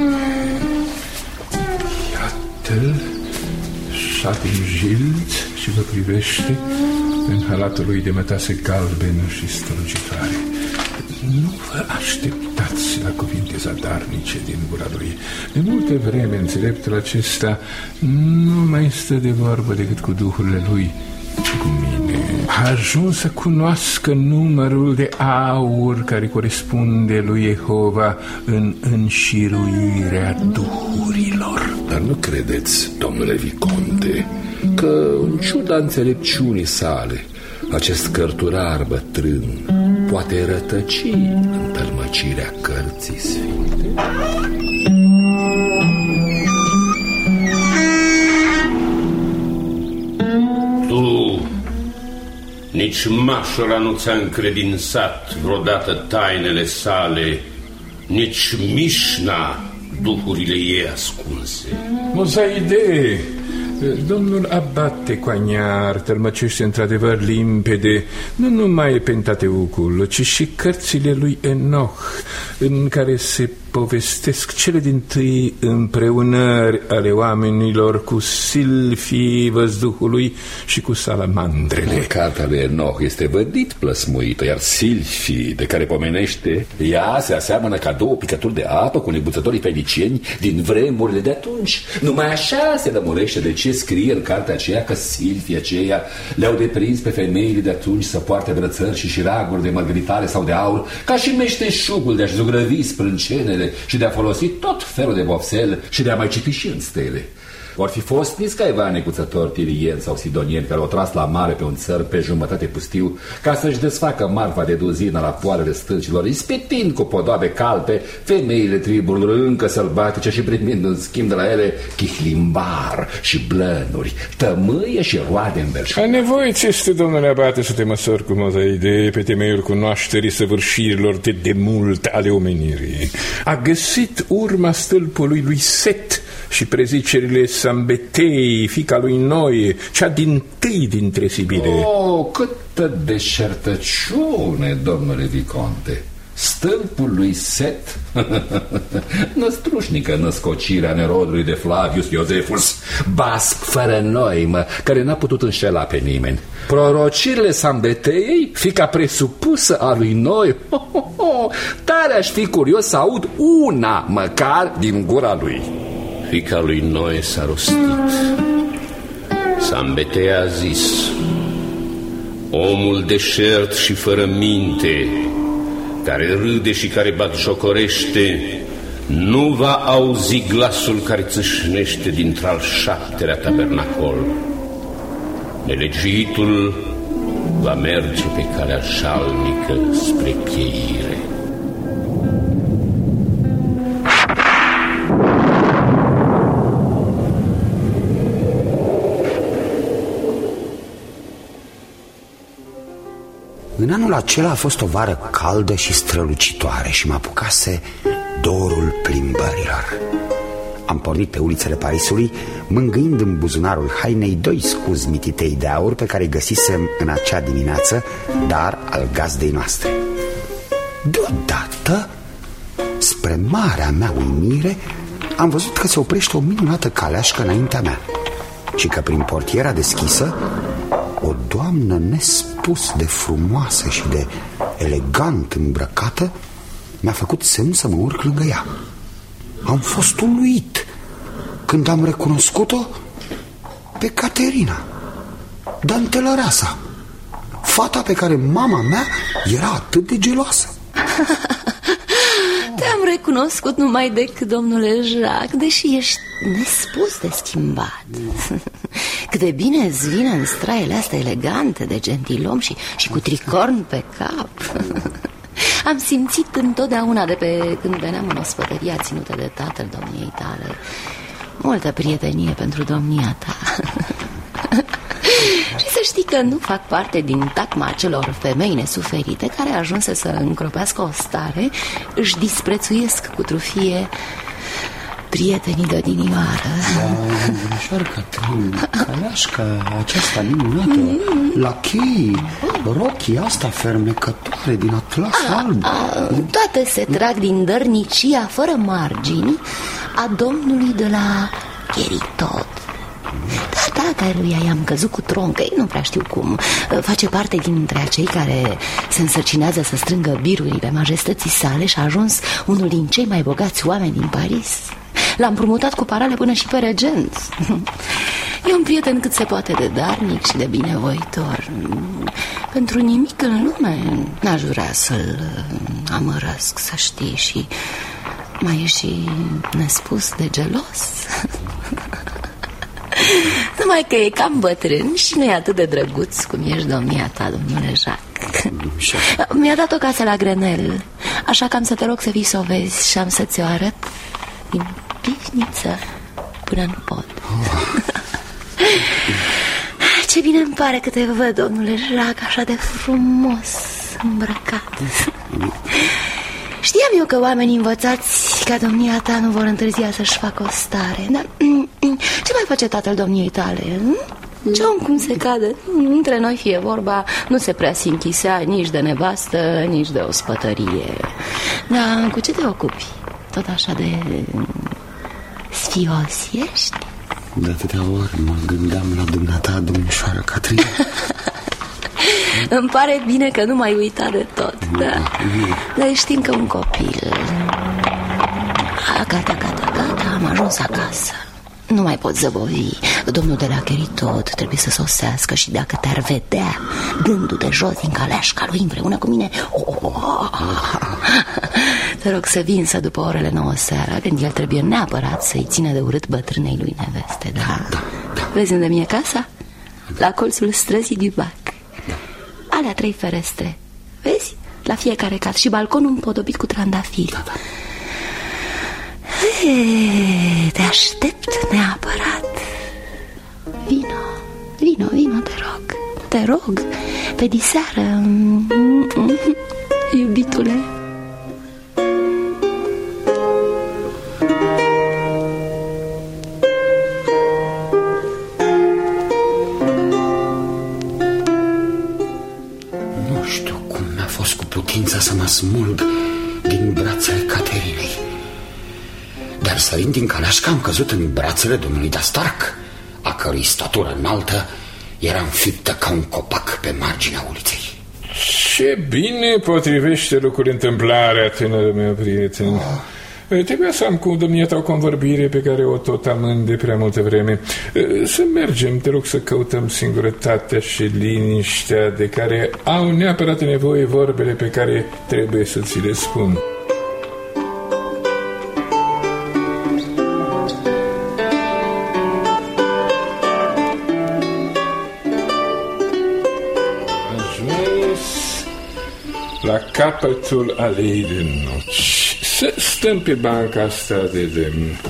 Iată-l, șatin jild și vă privește în halatul lui de mătase galbenă și strălucitoare. Nu vă așteptați la cuvinte zadarnice din gura lui. De multe vreme înțeleptul acesta nu mai stă de vorbă decât cu duhurile lui, ci cu mine. A ajuns să cunoască numărul de aur care corespunde lui Jehova în înșiruirea duhurilor. Dar nu credeți, domnule Viconte, că în ciuda înțelepciunii sale, acest cărturar bătrân poate rătăci în tălmăcirea cărții sfinte? Tu, nici Mașora nu ți-a încredințat vreodată tainele sale, nici Mișna duhurile ei ascunse. Mozaide, domnul abate Coaniar tălmăcește într-adevăr limpede nu numai Pentateucul, ci și cărțile lui Enoch, în care se povestesc cele dintâi împreunări ale oamenilor cu silfii văzduhului și cu salamandrele. Cartea lui Enoch este vădit plăsmuită, iar silfii de care pomenește, ea se aseamănă ca două picături de apă cu neguțătorii fenicieni din vremurile de atunci. Numai așa se lămurește de ce scrie în cartea aceea că silfii aceia le-au deprins pe femeile de atunci să poarte brățări și șiraguri de mărgăritare sau de aur, ca și meșteșugul de a-și zugrăvi sprâncenele și de a folosi tot felul de vopsel și de a mai citi și în stele. Vor fi fost nici caiva neguțători tirieni sau sidonieni care au tras la mare pe un țăr pe jumătate pustiu ca să-și desfacă marfa de duzină la poalele stâncilor, ispitind cu podoabe calpe femeile triburilor încă sălbatice și primind în schimb de la ele chihlimbar și blănuri, tămâie și roade înverșate. A nevoie ce este, domnule abate, să te măsori cu Mozaide pe temeiul cunoașterii săvârșirilor de demult ale omenirii. A găsit urma stâlpului lui Set și prezicerile Sambetei, fiica lui Noe, cea dintâi dintre sibile. Oh, câtă deșertăciune, domnule Viconte! Stâlpul lui Set, năstrușnică născocirea nerodului de Flavius Iosefus, basc fără noimă, care n-a putut înșela pe nimeni. Prorocirile Sambetei, fiica presupusă a lui Noe, oh, oh, oh, tare aș fi curios să aud una măcar din gura lui. Fiica lui Noe s-a rostit. Sambetei a zis: omul deșert și fără minte, care râde și care batjocorește, nu va auzi glasul care țâșnește dintr-al șaptelea tabernacol. Nelegiuitul va merge pe calea jalnică spre cheire. În anul acela a fost o vară caldă și strălucitoare și mă apucase dorul plimbărilor. Am pornit pe ulițele Parisului, mângâind în buzunarul hainei doi scuzi mititei de aur pe care îi găsisem în acea dimineață, dar al gazdei noastre. Deodată, spre marea mea uimire, am văzut că se oprește o minunată caleașcă înaintea mea și că prin portiera deschisă o doamnă nespus de frumoasă și de elegant îmbrăcată mi-a făcut semn să mă urc lângă ea. Am fost uluit când am recunoscut-o pe Caterina, dantelăreasa, fata pe care mama mea era atât de geloasă. Te-am recunoscut numai decât, domnule Jacques, deși ești nespus de schimbat. Cât de bine îți vine în straile astea elegante de gentilom și, și cu tricorn pe cap. Am simțit întotdeauna de pe când veneam în ospătăria ținută de tatăl domniei tale multă prietenie pentru domnia ta. Și să știi că nu fac parte din tacma acelor femei nesuferite care ajunse să încropească o stare, își disprețuiesc cu trufie prietenii de odinioară. Da, domnișoară Catrin, caleașca aceasta minunată, mm. lachei, rochii asta fermecătoare din atlas alb. A, toate se trag din dărnicia fără margini a domnului de la Cheritot. Da, da, căruia i-am căzut cu troncă, nu prea știu cum. Face parte dintre acei care se însărcinează să strângă birurile majestății sale și a ajuns unul din cei mai bogați oameni din Paris. L-am împrumutat cu parale până și pe regent. E un prieten cât se poate de darnic și de binevoitor. Pentru nimic în lume n-aș vrea să-l amărăsc, să știi. Și mai e și nespus de gelos. Numai că e cam bătrân și nu e atât de drăguț cum ești domnia ta, domnule Jacques. Mi-a dat o casă la Grenelle, așa că am să te rog să vii să o vezi și am să ți-o arăt din pivniță până nu pot. Ce bine îmi pare că te văd, domnule Jacques, așa de frumos îmbrăcat. Știam eu că oamenii învățați ca domnia ta nu vor întârzia să-și facă o stare. Dar ce mai face tatăl domniei tale? Ce om cum se cade? Între noi fie vorba, nu se prea se închisea nici de nevastă, nici de ospătărie. Dar cu ce te ocupi? Tot așa de sfios ești? De atâtea ori mă gândeam la dumneata, domnișoară Catrin. Îmi pare bine că nu m-ai uitat de tot, da. Dar ești încă un copil. A, gata, gata, gata, am ajuns acasă. Nu mai pot zăbovi. Domnul de la Cheritot trebuie să sosească și dacă te-ar vedea dându-te jos din caleașca lui împreună cu mine, oh, oh, oh. Te rog să vin să după orele nouă seara, când el trebuie neapărat să-i țină de urât bătrânei lui neveste, da? Da, da. Vezi unde mi-e casa? La colțul străzii Dubac. Alea trei ferestre, vezi? La fiecare cat și balconul împodobit cu trandafiri. Da, da. E, te aștept neapărat. Vino, vino, vino, te rog. Te rog, pe diseară, iubitule. Să mă smulg din brațele Caterinei. Dar sărind din caleașcă am căzut în brațele domnului Dastarc, a cărui statură înaltă era înfiptă ca un copac pe marginea uliței. Ce bine potrivește lucrul întâmplarea, tânără mea prieten. Oh. Trebuia să am cu domnia ta o convorbire pe care o tot amând de prea multă vreme. Să mergem, te rog, să căutăm singurătatea și liniștea de care au neapărat nevoie vorbele pe care trebuie să ți le spun. Ajuns la capătul aleii de noci. Să stăm pe banca asta de lemn.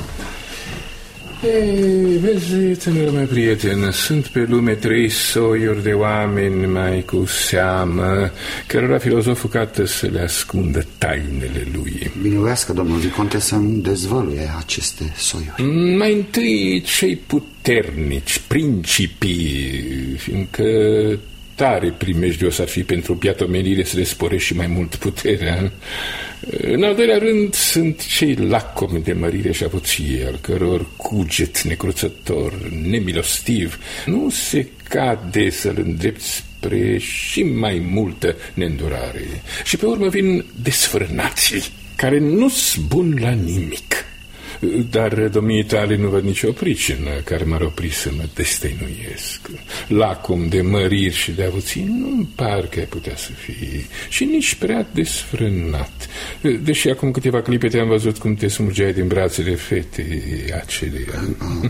Ei, vezi, tânără mea prietenă, sunt pe lume trei soiuri de oameni mai cu seamă, cărora filozoful cată să le ascundă tainele lui. Binevoiască, domnul Viconte, să-mi dezvăluie aceste soiuri. Mai întâi cei puternici, principii, fiindcă tare primejdios ar fi pentru biată omenire să le sporești și mai mult puterea. În al doilea rând sunt cei lacomi de mărire și avuție, al căror cuget necruțător, nemilostiv, nu se cade să-l îndrepți spre și mai multă neîndurare. Și pe urmă vin desfrânații, care nu-s buni la nimic. Dar domnii tale nu văd nicio pricină care m-ar opri să mă destăinuiesc. Lacom de măriri și de avuții nu-mi par că ai putea să fii și nici prea desfrânat. Deși acum câteva clipe te-am văzut cum te smulgeai din brațele fetei acelea.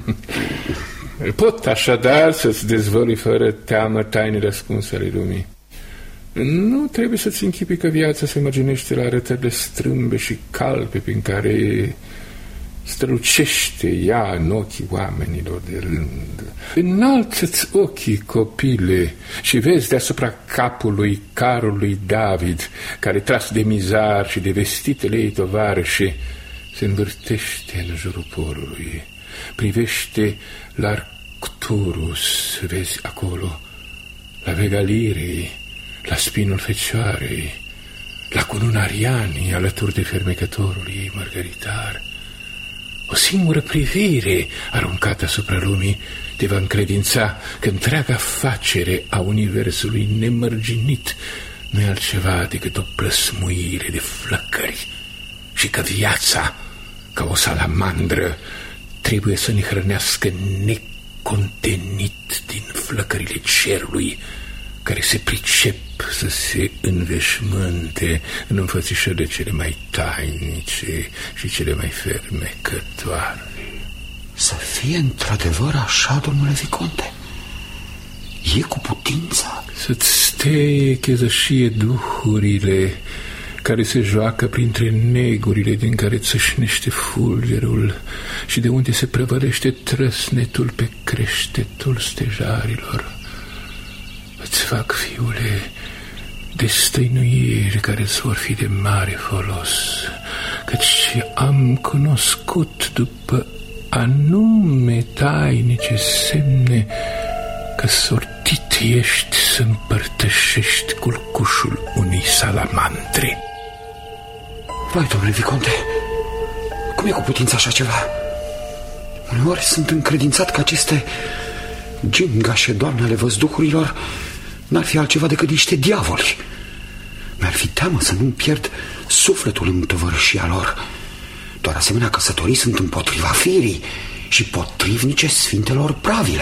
Pot așadar să-ți dezvălui fără teamă tainele ascunse ale lumii. Nu trebuie să-ți închipui că viața se mărginește la arătările strâmbe și calpe prin care strălucește ea în ochii oamenilor de rând. Înalță-ți ochii, copile, și vezi deasupra capului carului David, care, tras de mizar și de vestitele ei tovarășe, se învârtește în jurul porului. Privește la Arcturus, vezi acolo, la Vega Liriei, la spinul Fecioarei, la cununa Arianii, alături de fermecătorul ei mărgăritar. O singură privire aruncată asupra lumii te va încredința că întreaga facere a universului nemărginit nu e altceva decât o plăsmuire de flăcări și că viața, ca o salamandră, trebuie să ne hrănească necontenit din flăcările cerului, care se pricep să se înveșmânte în înfățișările cele mai tainice și cele mai fermecătoare. Să fie într-adevăr așa, domnule Viconte? E cu putința? Să-ți steie chezășie duhurile care se joacă printre negurile din care țâșnește fulgerul și de unde se prăvălește trăsnetul pe creștetul stejarilor. Îți fac, fiule, destăinuiri care îți vor fi de mare folos, căci am cunoscut după anume tainice semne că sortit ești să împărtășești culcușul unei salamandre. Vai, domnule Viconte, cum e cu putința așa ceva? Uneori sunt încredințat că aceste gingașe doamne ale văzduhurilor n-ar fi altceva decât niște diavoli. Mi-ar fi teamă să nu-mi pierd sufletul în tovărășia lor. Doar asemenea căsătorii sunt împotriva firii și potrivnice sfintelor pravile.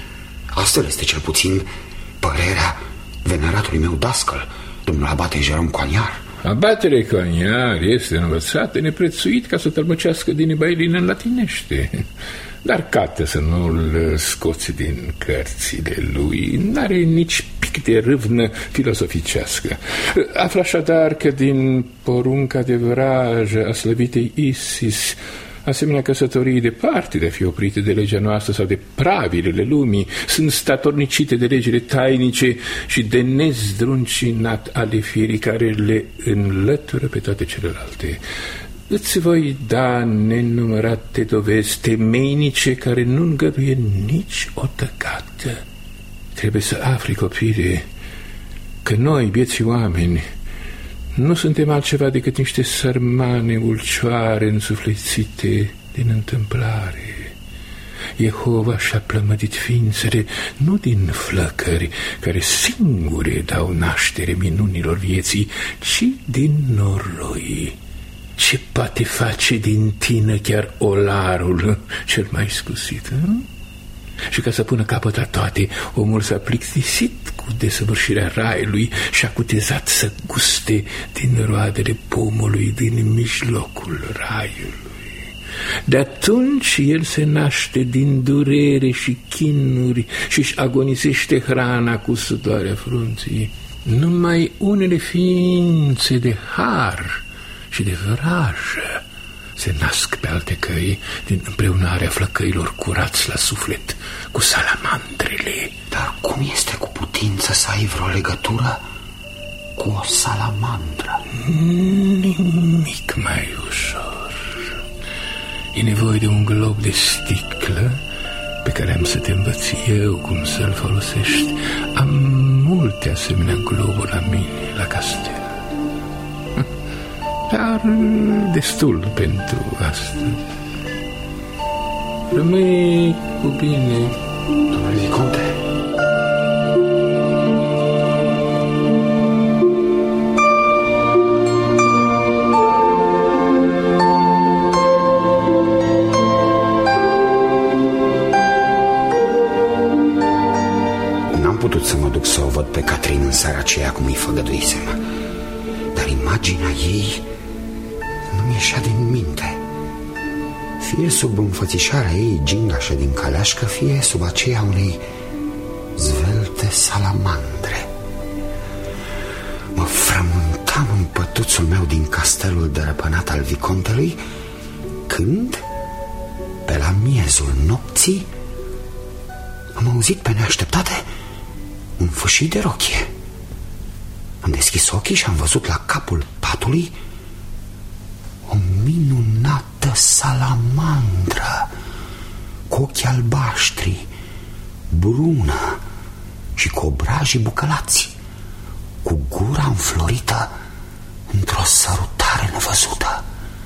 Asta este cel puțin părerea veneratului meu dascăl, domnul abate Jerome Coignard. Abatele Coignard este învățat de neprețuit ca să tălmăcească din ibailine în latinește. Dar cată să nu-l scoți din cărțile lui. N-are nici pic de râvnă filosoficească. Află așadar că din porunca de vrajă a slăvitei Isis, asemenea căsătorii departe de a fi oprite de legea noastră sau de pravilele lumii, sunt statornicite de legile tainice și de nezdruncinat ale firii care le înlătură pe toate celelalte. Îți voi da nenumărate dovezi temeinice care nu îngăduie nici o tăcată. Trebuie să afli, copile, că noi, vieții oameni, nu suntem altceva decât niște sărmane ulcioare însuflețite din întâmplare. Jehova și-a plămădit ființele nu din flăcări care singure dau naștere minunilor vieții, ci din noroi. Ce poate face din tine chiar olarul cel mai scusit? Nu? Și ca să pună capăt a toate, omul s-a plictisit cu desăvârșirea raiului și a cutezat să guste din roadele pomului din mijlocul raiului. De atunci el se naște din durere și chinuri și-și agonisește hrana cu sudoarea frunții. Numai unele ființe de har și de vrajă se nasc pe alte căi din împreunarea flăcăilor curați la suflet cu salamandrele. Dar cum este cu putință să ai vreo legătură cu o salamandră? Nimic mai ușor. E nevoie de un glob de sticlă pe care am să te învăț eu cum să-l folosești. Am multe asemenea globuri la mine, la castel. Dar destul pentru astăzi. Rămâi cu bine, domnule Viconte. N-am putut să mă duc să o văd pe Catrin în seara aceea cum îi făgăduisem, dar imaginea ei nu-mi ieșea din minte. Fie sub înfățișarea ei gingașă din caleașcă, fie sub aceea unei zvelte salamandre. Mă frământam în pătuțul meu din castelul dărăpânat al Vicontelui, când, pe la miezul nopții, am auzit pe neașteptate un fâșii de rochie. Am deschis ochii și am văzut la capul patului o minunată salamandră cu ochi albaștri, brună și cu obrajii bucălați, cu gura înflorită într-o sărutare nevăzută.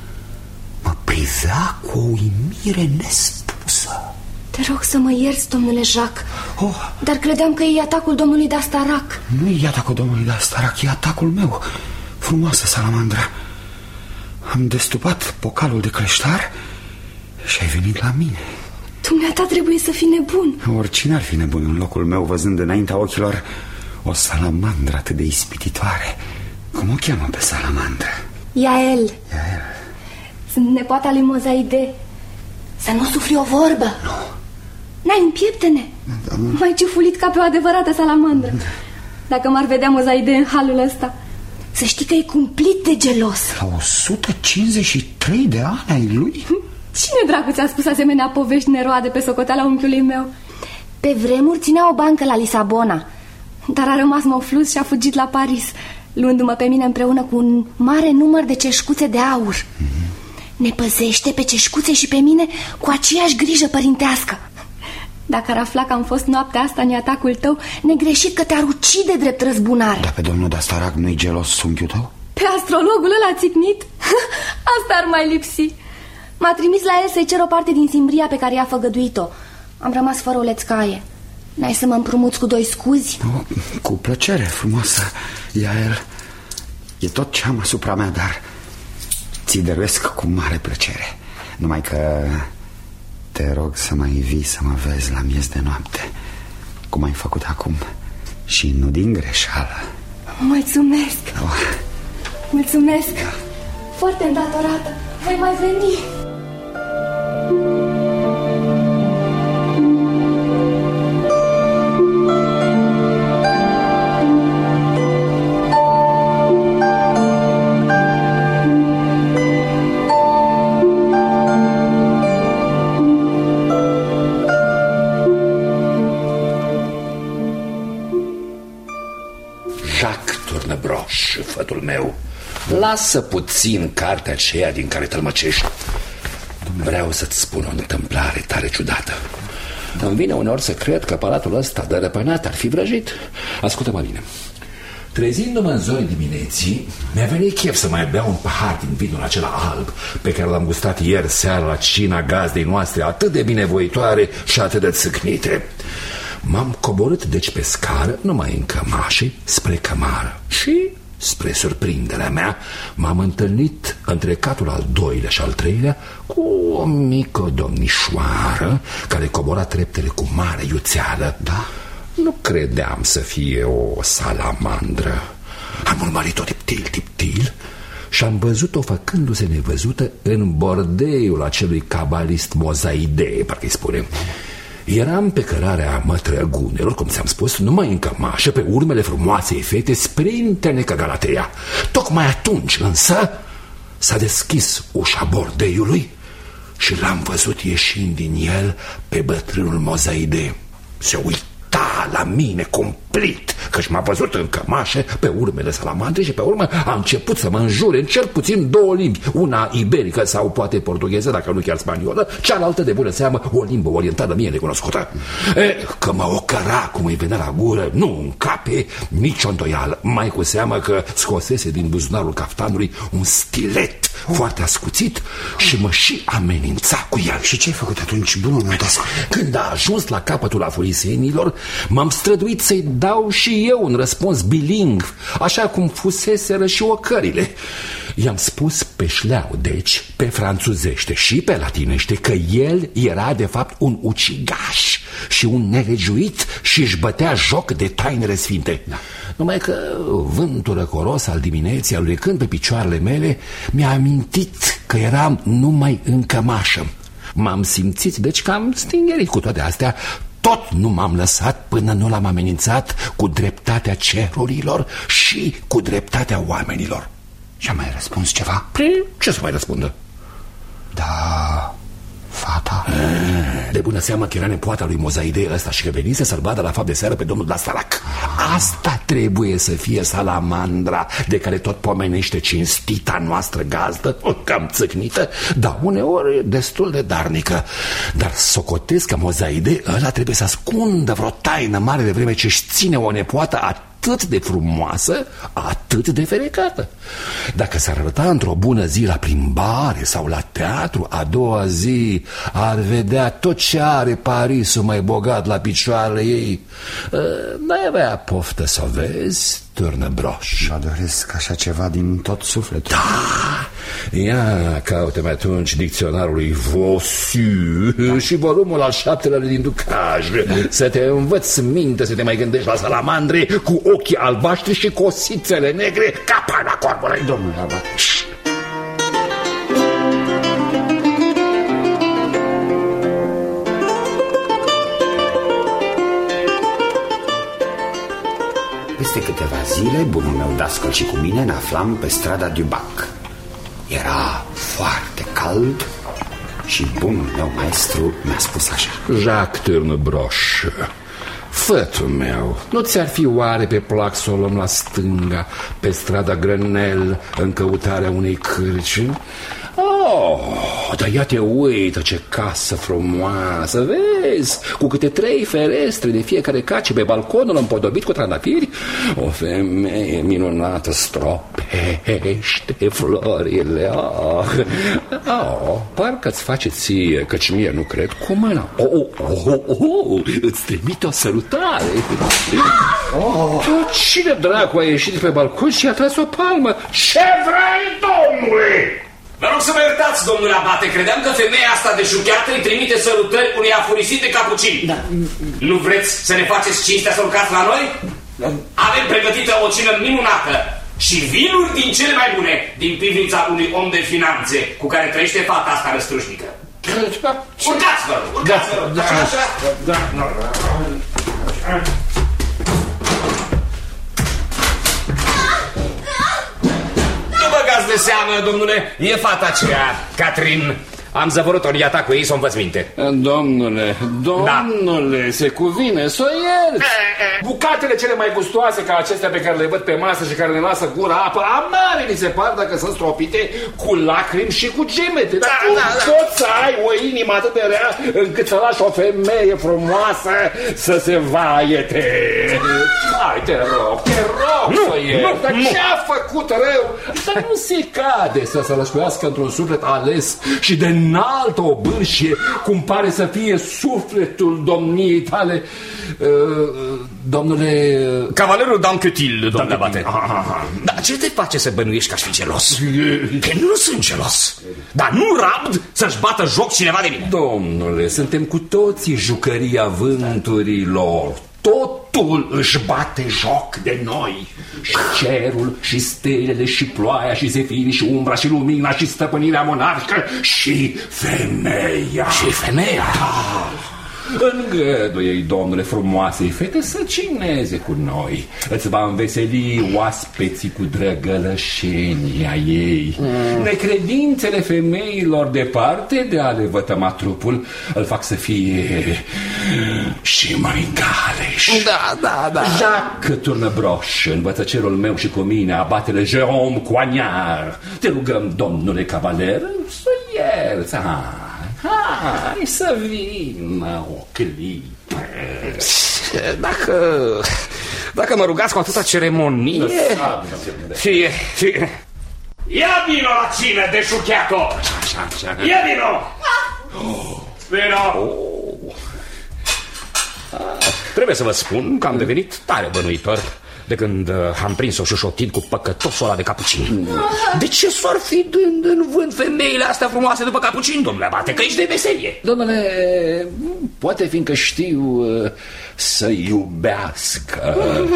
Mă privea cu o uimire nespusă. Te rog să mă ierți, domnule Jacques, oh. dar credeam că e atacul domnului d'Astarac. Nu e atacul domnului d'Astarac, e atacul meu, frumoasă salamandră. Am destupat pocalul de cleștar și ai venit la mine. Dumneata trebuie să fii nebun. Oricine ar fi nebun în locul meu, văzând înaintea ochilor o salamandră atât de ispititoare. Cum o cheamă pe salamandră? Yael. Yael. Sunt nepoata lui Mozaide. Să nu sufli o vorbă. Nu. N-ai împiepte-ne. Da, nu. M-ai ciufulit ca pe o adevărată salamandră. Dacă m-ar vedea Mozaide în halul ăsta, să știi că e cumplit de gelos. La o sută cincizeci și trei de ani ai lui? Cine dracu ți-a spus asemenea povești neroade pe socoteala unchiului meu? Pe vremuri ținea o bancă la Lisabona, dar a rămas moflus și a fugit la Paris, luându-mă pe mine împreună cu un mare număr de ceșcuțe de aur. Mm-hmm. Ne păzește pe ceșcuțe și pe mine cu aceeași grijă părintească. Dacă ar afla că am fost noaptea asta în atacul tău, negreșit că te-ar ucide drept răzbunare. Dar pe domnul d'Astarac nu-i gelos unchiul tău? Pe astrologul ăla țicnit? Asta ar mai lipsi. M-a trimis la el să-i cer o parte din simbria pe care i-a făgăduit-o. Am rămas fără o lețcaie. N-ai să mă împrumuți cu doi scuzi? Oh, cu plăcere, frumoasă Yael. E tot ce am asupra mea, dar ți dăruiesc cu mare plăcere. Numai că te rog să mai vii să mă vezi la miez de noapte, cum ai făcut acum, și nu din greșeală. Mulțumesc. Oh. Mulțumesc. Foarte îndatorată. Voi mai veni. Jacques Turnebroș, fătul meu, lasă puțin cartea aceea din care tălmăcești. Vreau să-ți spun o întâmplare tare ciudată. Îmi vine uneori să cred că palatul ăsta dărăpânat ar fi vrăjit. Ascultă-mă bine. Trezindu-mă în zorii dimineții, mi-a venit chef să mai bea un pahar din vinul acela alb pe care l-am gustat ieri seara la cina gazdei noastre, atât de binevoitoare și atât de țâcnite. M-am coborât deci pe scară, numai în cămașe, spre cămară și, spre surprinderea mea, m-am întâlnit între catul al doilea și al treilea cu o mică domnișoară care cobora treptele cu mare iuțeală. Da? Nu credeam să fie o salamandră. Am urmărit-o tiptil, tiptil și am văzut-o făcându-se nevăzută în bordeiul acelui cabalist Mozaide, parcă-i spune. Eram pe cărarea mătrăgunelor, cum ți-am spus, numai în cămașă, pe urmele frumoasei fete, sprintene ca Galatea. Tocmai atunci, însă, s-a deschis ușa bordeiului și l-am văzut ieșind din el pe bătrânul Mozaide. Se uita la mine cu un cumplit, căci m-a văzut în cămașă pe urmele salamandrei și pe urmă a început să mă înjure în cel puțin două limbi, una iberică sau poate portugheză, dacă nu chiar spaniolă, cealaltă de bună seamă o limbă orientală mie necunoscută. E, că mă ocăra cum îi venea la gură, nu încape nicio îndoială, mai cu seamă că scosese din buzunarul caftanului un stilet foarte ascuțit și mă și amenința cu el. Și ce ai făcut atunci, bunul meu dascăl? Când a ajuns la capătul afurisenilor, m-am străduit să-i dau și eu un răspuns bilingv, așa cum fuseseră și ocările. I-am spus pe șleau, deci, pe franțuzește și pe latinește, că el era de fapt un ucigaș și un nelegiuit și își bătea joc de tainele sfinte. Da. Numai că vântul răcoros al dimineții, alunecând pe picioarele mele, mi-a amintit că eram numai în cămașă. M-am simțit, deci, cam stingerit. Cu toate astea, tot nu m-am lăsat până nu l-am amenințat cu dreptatea cerurilor și cu dreptatea oamenilor. Și-a mai răspuns ceva? Păi, ce să mai răspundă? Da, fata? De bună seamă că era nepoata lui Mozaide ăsta și că venise să-l vadă la fapt de seară pe domnul Dastalac. Asta trebuie să fie salamandra de care tot pomenește cinstita noastră gazdă, cam țâcnită, dar uneori destul de darnică. Dar socotesc că Mozaide ăla trebuie să ascundă vreo taină mare de vreme ce-și ține o nepoată atât de frumoasă, atât de ferecată. Dacă s-ar arăta într-o bună zi la plimbare sau la teatru, a doua zi ar vedea tot ce are Parisul mai bogat la picioarele ei. N-ai avea poftă să o vezi, Turnebroș? Mă doresc așa ceva din tot sufletul. Da! Ia, caută-mi atunci dicționarul lui Vossiu, da, și volumul al șaptelea din Ducaj, da, să te învăți minte, să te mai gândești la salamandre cu ochii albaștri și cosițele negre ca pana corbului. Domnule Abat. Peste câteva zile, bunul meu dascăl și cu mine ne aflam pe strada Dubac. Era foarte cald și bunul meu maestru mi-a spus așa: Jacques Turnebroș, fătul meu, nu ți-ar fi oare pe plac să o luăm la stânga, pe strada Grenelle, în căutarea unei cârci? Oh, dar ia te uită ce casă frumoasă, vezi, cu câte trei ferestre de fiecare cace, pe balconul împodobit cu trandafiri. O femeie minunată stropește florile. Oh, oh, parcă-ți face ție, căci mie nu cred, cu mâna. Oh, oh, oh, oh, oh, îți trimite o sărutare. Oh. Cine dracu a ieșit pe balcon și a tras o palmă? Ce vrei, domnule? Vă rog să mă iertați, domnule Abate, credeam că femeia asta de șucheată îi trimite sărutări unei afurisite capucini. Da. Nu vreți să ne faceți cinstea să urcați la noi? Da. Avem pregătită o cină minunată și vinuri din cele mai bune din pivnița unui om de finanțe cu care trăiește fata asta răstrușnică. Urcați, vă rog, urcați, vă rog. Da, da, da, da. De seamă, domnule, e fata aceea, Catherine. Am zăvorât-o în iata cu ei să o învăț minte. Domnule, domnule, da, se cuvine să o ierți. Bucatele cele mai gustoase ca acestea pe care le văd pe masă și care ne lasă gura apă amare, mi se par, dacă sunt stropite cu lacrimi și cu gemete. Dar da, cum da, da. poți să ai o inimă atât de rea încât să lași o femeie frumoasă să se vaiete? Hai, te rog, te rog nu, să o ierți. Dar ce-a făcut rău? Dar nu se cade să se răscuiască într-un suflet ales și de înaltă obârșie, cum pare să fie sufletul domniei tale, uh, domnule... Cavalerul Dancutil, domnule Abate. Dar ce te face să bănuiești că aș fi gelos? Că nu sunt gelos, dar nu rabd să-și bată joc cineva de mine. Domnule, suntem cu toții jucăria vânturilor. Totul își bate joc de noi. Și cerul, și stelele, și ploaia, și zefirii, și umbra, și lumina, și stăpânirea monarhică, și femeia. Și femeia? Da. Îngăduie-i, domnule, frumoasei fete să cineze cu noi. Îți va înveseli oaspeții cu drăgălășenia ei. mm. Necredințele femeilor departe de a le vătăma trupul îl fac să fie și mai galeș. Da, da, da. Jacques Tournebroche, învățăcerul meu și cu mine, abatele Jérôme Coignard. Te rugăm, domnule cavaler, să ierți. Hai să vină o clipă. Dacă... Dacă mă rugați cu atâta ceremonie... Fie, fie... Ia vino la cină, deșucheato! Așa, așa. Ia vino! Vino! Oh. Trebuie să vă spun că am devenit tare bănuitor de când uh, am prins-o șușotind cu păcătosul ăla de capucin. De ce s-ar fi dând în vânt femeile astea frumoase după capucin, domnule abate, că ești de veselie? Domnule, poate fiindcă știu uh, să iubească.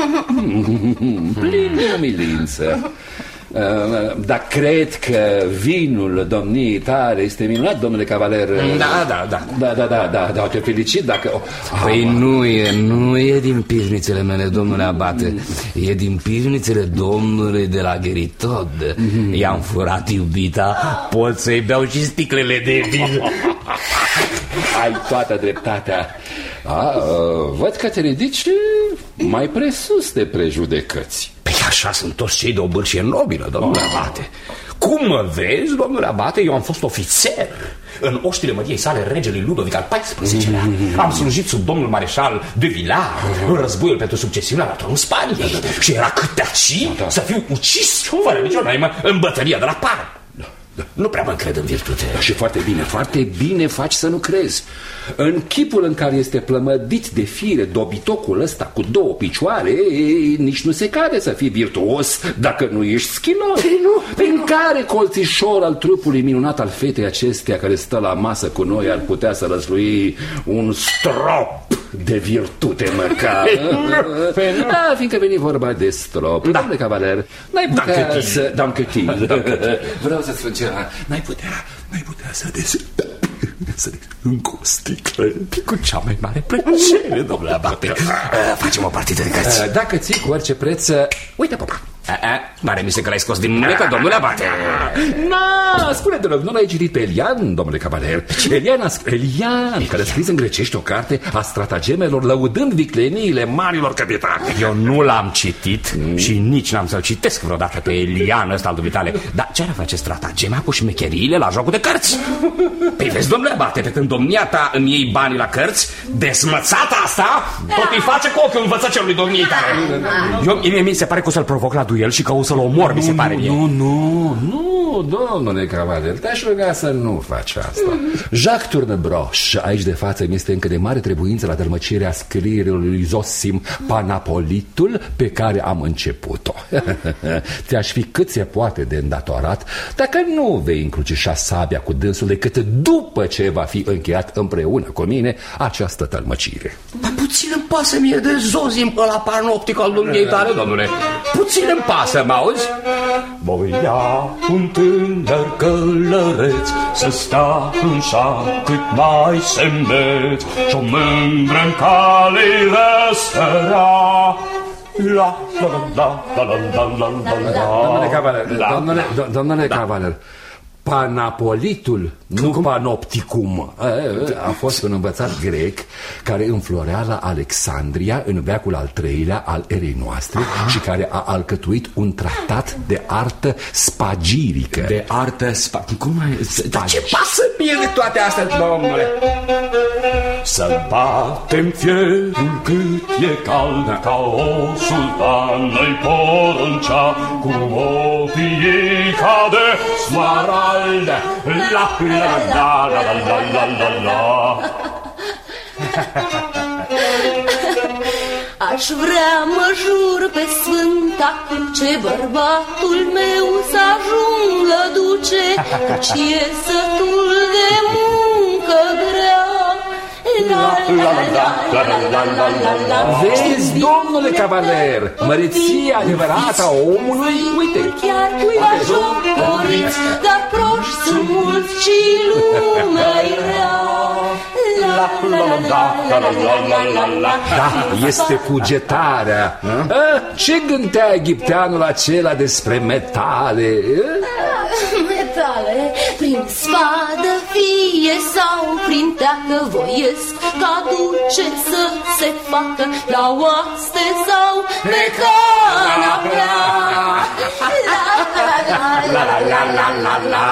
Plin de umilință. Uh, dar cred că vinul domniei tale este minunat, domnule cavaler. Da, da, da. Da, da, da, da, da, te felicit dacă... Păi nu e, nu e din pivnițele mele, domnule abate. E din pivnițele domnului de la Gheritod. I-am furat iubita, pot să-i beau și sticlele de vin. Ai toată dreptatea. A, văd că te ridici mai presus de prejudecăți. Păi așa sunt toți cei de o bârșie nobilă, domnule abate. Cum mă vezi, domnule abate, eu am fost ofițer în oștile măriei sale regelui Ludovic al paisprezecelea. Am slujit sub domnul mareșal de Villars în războiul pentru succesiunea la tronul Spaniei. Și era cât de aci să fiu ucis fără nicio naimă în bătălia de la Par. Da. Nu prea mă încred în virtute. Da, și foarte bine, foarte bine faci să nu crezi. În chipul în care este plămădit de fire dobitocul ăsta cu două picioare, nici nu se cade să fii virtuos dacă nu ești schinos. Păi nu, păi în care colțișor al trupului minunat al fetei acestea care stă la masă cu noi ar putea să răslui un strop de virtute măcar? Da, fiindcă veni vorba de strop. Da. Domnule cavaler, n-ai putea să... Dancutil. Vreau să-ți spun ceva. N-ai putea, n-ai putea să des... să des... încă o sticlă cu cea mai mare plăcere, domnule abate. uh, Facem o partidă de cărți. uh, Dacă ții cu orice preț... Uite, papa. Mare mi se că l-ai scos din mânecă, domnule abate. Na, spune de rog, nu l-ai citit pe Elian, domnule cavaler? Elian, a sc- Elian, care a scris în grecește o carte a stratagemelor lăudând vicleniile marilor capitani. Eu nu l-am citit mm. și nici n-am să-l citesc vreodată pe Elian ăsta al dumitale. Dar ce ar face stratagema cu șmecheriile la jocul de cărți? Păi vezi, domnule abate, pe când domnia ta îmi iei banii la cărți, desmățata asta tot îi face cu ochiul învățăcerului domniei tale. Eu, mie mi se pare că o să-l provoc la duel și că o să-l omor, nu, mi se pare mie. Nu, nu, nu, domnule cavaler, te-aș ruga să nu faci asta. Jacques Tournebroche, aici de față, mi este încă de mare trebuință la tălmăcirea scrierii lui Zosim Panapolitul pe care am început-o. Ți-aș fi cât se poate de îndatorat dacă nu vei încrucișa sabia cu dânsul decât după ce va fi încheiat împreună cu mine această tălmăcire. Dar puțin îmi pasă mie de Zozim ăla panoptic al domniei tale, domnule. Puțin îmi pasă, mă auzi? Voia un tânăr călăreț să stea în șa cât mai semneț și-o mândră în cale răsărea. La, la, la, la, la, la, la, la, la. Domnule cavaler, domnule, domnule cavaler, Panapolitul, nu Cum? Panopticum, a fost un învățat grec care înflorea la Alexandria în veacul al treilea al erei noastre. Aha. Și care a alcătuit un tratat de artă spagirică. De artă spagirică? Cum mai... Dar ce pasă mie de toate astea, domnule? Să batem fierul cât e cald, da. Ca o sultană-i poruncea, cu ochii ei ca de smaralde. La, la, la, la, la, la, la, la. Aș vrea, mă jur pe Sfânta Cruce, bărbatul meu să ajungă duce, căci e sătul de muncă grea. Vezi, domnule cavaler, măreția adevărată a omului, uite, chiar uite, jocoriți, dar proști sunt mulți și lumea-i rea. La Da, este cugetarea. Ce gândea egipteanul acela despre metale? Metale, prin spadă fie sau prin teacă voiesc ca duce să se facă la oaste sau pe canapea. La la la la la la.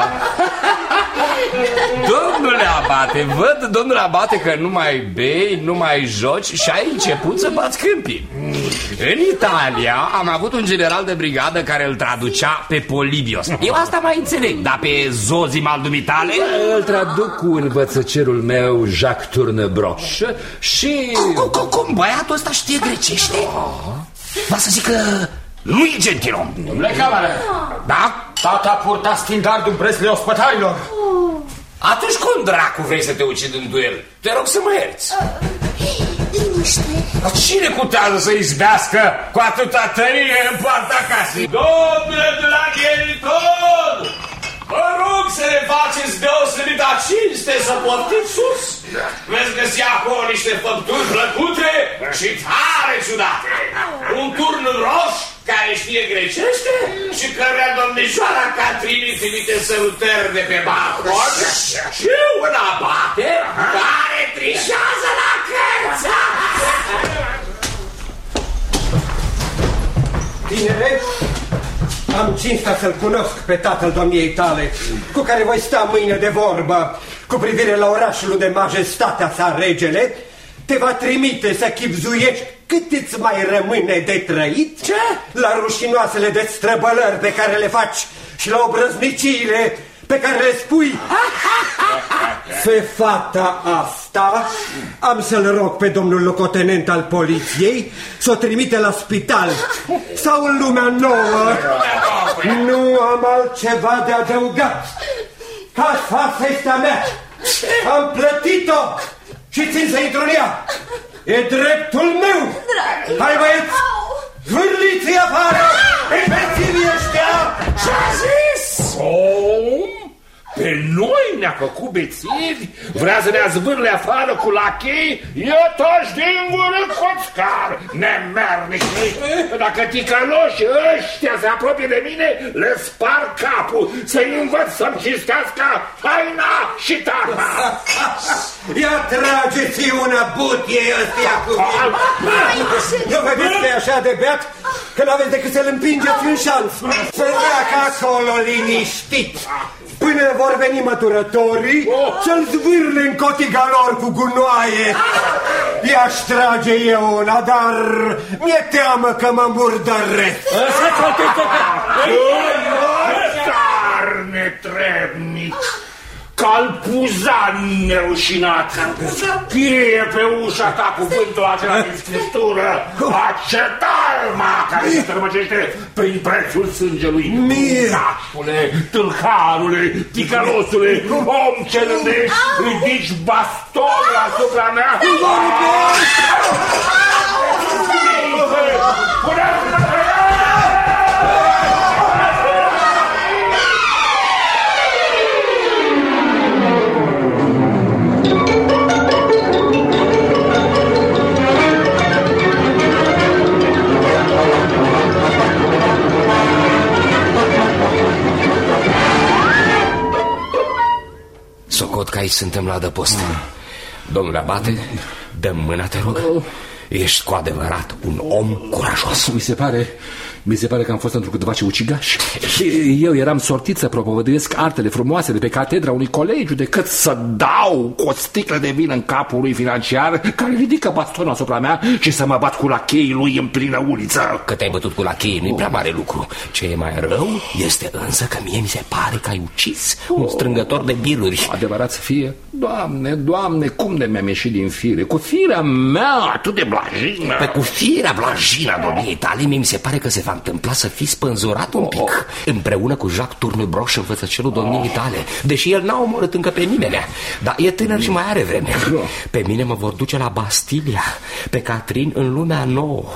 Domnule abate, văd, domnule abate, că nu mai bei, nu mai joci și ai început să bați câmpii. În Italia am avut un general de brigadă care îl traducea pe Polibios. Eu asta mai înțeleg, dar pe Zozim al dumitale? Îl traduc cu învățăcerul meu, Jacques Tournebroche. Și... Cum, cum, cum, băiatul ăsta știe grecește? Va să zic că nu e gentilom. Domnule Cameră, da? tata purta standardul Breslei ospătarilor. Atunci cum dracu vrei să te ucid în duel? Te rog să mă ierți. Liniște. Cine cutează să izbească cu atâta tărie în poarta casei? Domnule de la Gheritor, vă rog să ne faceți deosebită cinste să poftiți sus. Veți găsi acolo niște făpturi plăcute și tare ciudate. Un turn roș care știe grecește și căruia domnișoara Catrinii trimite sărutări de pe balcon și un abate care trișează la cărța. Tinere, am cinstea să-l cunosc pe tatăl domniei tale, cu care voi sta mâine de vorbă cu privire la orașul unde majestatea sa, regele, te va trimite să chibzuiești cât îți mai rămâne de trăit. Ce? La rușinoasele destrăbălări pe care le faci și la obrăzniciile pe care le spui. Pe fata asta am să-l rog pe domnul locotenent al poliției să o trimite la spital sau în lumea nouă. Nu am altceva de adăugat. Casa este a mea. Am plătit-o și țin să intru în ea. E dreptul meu. Hai, băieți, zvârliți-i afară. Imbecilii ăștia. Ce-a zis? Om? Pe noi ne-a făcut bețivi? Vrea să ne zvârle afară cu lachei? Eu toți din gură coțcar, nemernici. Dacă ticăloșii ăștia se apropie de mine, le spar capul, să-i învăț să-mi cinstească haina și tata. Ia trageți una butie ăstia cu mine. Nu vedeți că e așa de beat? Că n-aveți decât să-l împingeți în șanț. Să treacă acolo liniștit. Până vor veni măturătorii să-l zvârle în cotiga lor cu gunoaie. I-aș trage eu una, dar mi-e teamă că mă murdăresc. Dar netrebnic, calpuzan neușinat, cheie pe ușa ta cuvântul acela din scriptură, acetalma care se tărmăcește prin prețul sângelui. Nașule, tâlharule, ticălosule, om ce rândești, ridici bastonul asupra mea. Socot că aici suntem la adăpost. Domnule abate, dă-mi mâna, te rog. Ești cu adevărat un om curajos. Mi se pare, mi se pare că am fost într-o câteva ce ucigași. Și eu eram sortit să propovăduiesc artele frumoase de pe catedra unui colegiu decât să dau cu o sticlă de vin în capul lui financiar care ridică bastonul asupra mea și să mă bat cu lacheii lui în plină uliță. Că te-ai bătut cu lacheii nu-i prea mare lucru. Ce e mai rău este însă că mie mi se pare că ai ucis un strângător de biruri. Adevărat să fie? Doamne, Doamne, cum de mi-am ieșit din fire? Cu firea mea atât de blajină. Pe cu firea blajină domniei tale, mie mi se pare că se va întâmpla să fii spânzurat un pic, oh. împreună cu Jacques Tournebroche, învățăcerul oh. domniei tale. Deși el n-a omorât încă pe nimeni, dar e tânăr și mai are vreme. Pe mine mă vor duce la Bastilia, pe Catrin în lumea nouă.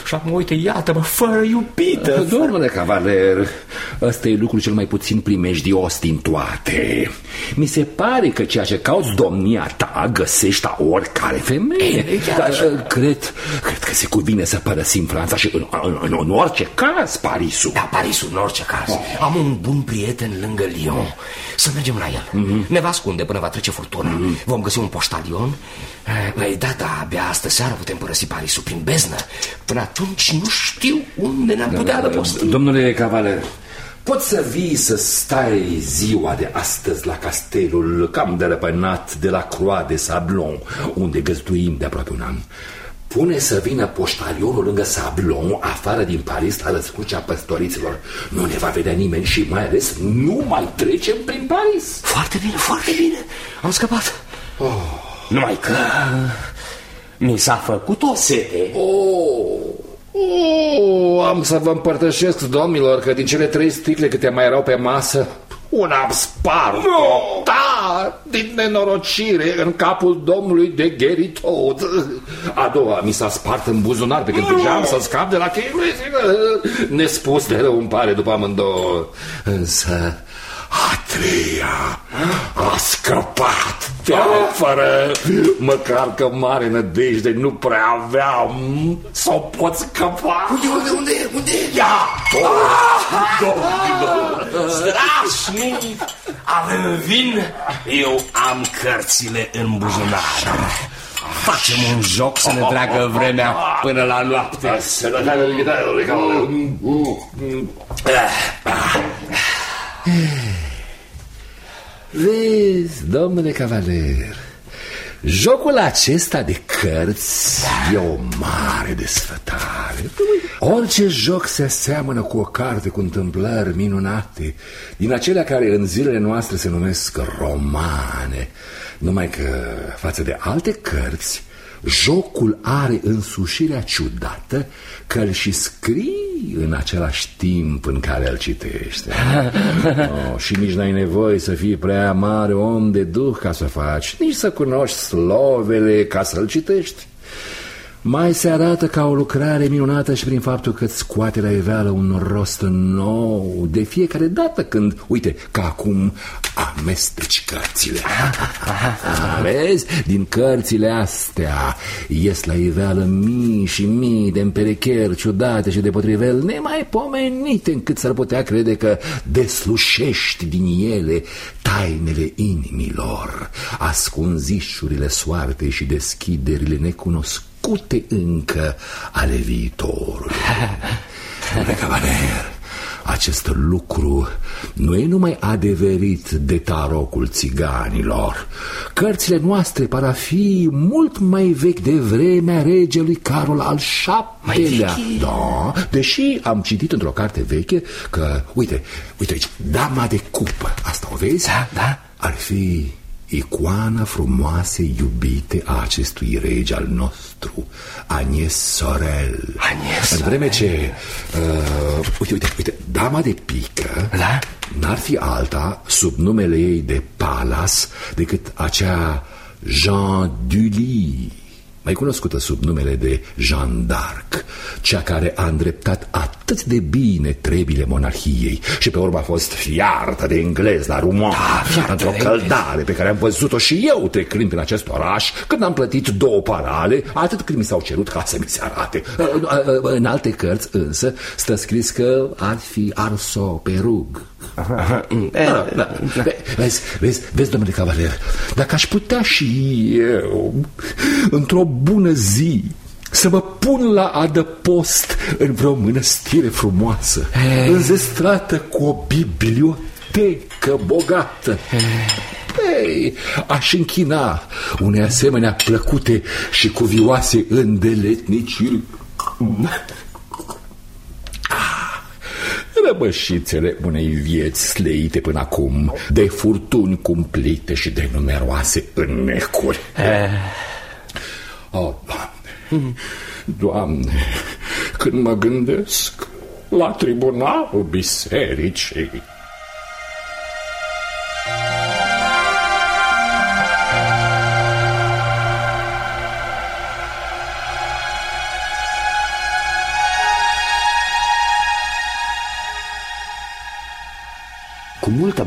Și acum, uite, iată-mă, fără iubită. Domnule cavaler, ăsta e lucrul cel mai puțin primejdios din toate. Mi se pare că ceea ce cauți domnia ta găsești a oricare femeie. Dar cred, cred că se cuvine să părăsim Franța și în, în, în, în orice caz Parisul. Da, Parisul în orice caz. Oh. Am un bun prieten lângă Lyon. Să mergem la el. Mm-hmm. Ne va ascunde până va trece furtuna. Mm-hmm. Vom găsi un poștalion. Păi da, da, abia astă seară putem părăsi Parisul prin beznă. Până atunci nu știu unde ne-am putea adăposti. Domnule cavaler, poți să vii să stai ziua de astăzi la castelul cam dărăpânat de la Croix de Sablon, unde găzduim de aproape un an. Pune să vină poștalionul lângă Sablon, afară din Paris, la răscrucea păstoriților. Nu ne va vedea nimeni și mai ales nu mai trecem prin Paris. Foarte bine, foarte bine. Am scăpat. Oh. Numai că mi s-a făcut o sete. Oh. Oh, am să vă împărtășesc, domnilor, că din cele trei sticle câte mai erau pe masă, una am spart. No! Da, din nenorocire, în capul domnului de Geritot. A doua mi s-a spart în buzunar pe când târgeam să scap de la cheile. Nespus de rău îmi pare după amândouă. Însă a treia a scăpat. Fără măcar că mare nădejde nu prea aveam. Sau pot scăpa. Unde, unde, unde, unde? Ia! Strașnic! Avem vin? Eu am cărțile în buzunar. Facem un joc să ne treacă vremea până la noapte. Vezi, domnule cavaler, jocul acesta de cărți e o mare desfătare. Orice joc se aseamănă cu o carte cu întâmplări minunate, din acelea care în zilele noastre se numesc romane. Numai că, față de alte cărți, jocul are însușirea ciudată că îl și scrii în același timp în care îl citești. Oh, și nici n-ai nevoie să fii prea mare om de duh ca să faci, nici să cunoști slovele ca să-l citești. Mai se arată ca o lucrare minunată și prin faptul că îți scoate la iveală un rost nou de fiecare dată când, uite, ca acum amesteci cărțile. A, vezi? Din cărțile astea ies la iveală mii și mii de împerecheri ciudate și de potriveli nemaipomenite, încât s-ar putea crede că deslușești din ele tainele inimilor, ascunzișurile soartei și deschiderile necunoscute încă ale viitorului. Domnule cavaler, acest lucru nu e numai adeverit de tarocul țiganilor. Cărțile noastre par a fi mult mai vechi de vremea regelui Carol al șaptelea. Da, deși am citit într-o carte veche că, uite, uite aici, dama de cupă, asta o vezi? Da, da. Ar fi icoana frumoase iubite a acestui rege al nostru, Agnès Sorel. Agnès În vreme ce uh, uite, uite, uite, dama de pică, da? N-ar fi alta sub numele ei de Palas decât acea Jean Dully, mai cunoscută sub numele de Jeanne d'Arc, cea care a îndreptat atât de bine trebile monarhiei și pe urmă a fost fiartă de englez la Rouen, da, într-o căldare pe care am văzut-o și eu trecând prin acest oraș când am plătit două parale, atât cât mi s-au cerut ca să mi se arate. În alte cărți însă stă scris că ar fi ars-o pe rug. Da, da. Vezi, vezi, vezi, domnule cavaler, dacă aș putea și eu într-o bună zi să mă pun la adăpost în vreo mănăstire frumoasă, hey, înzestrată cu o bibliotecă bogată, hey, aș închina unei asemenea plăcute și cuvioase îndeletniciri rămășițele unei vieți slăite până acum de furtuni cumplite și de numeroase înnecuri. Oh, Doamne, Doamne, când mă gândesc la tribunalul bisericii.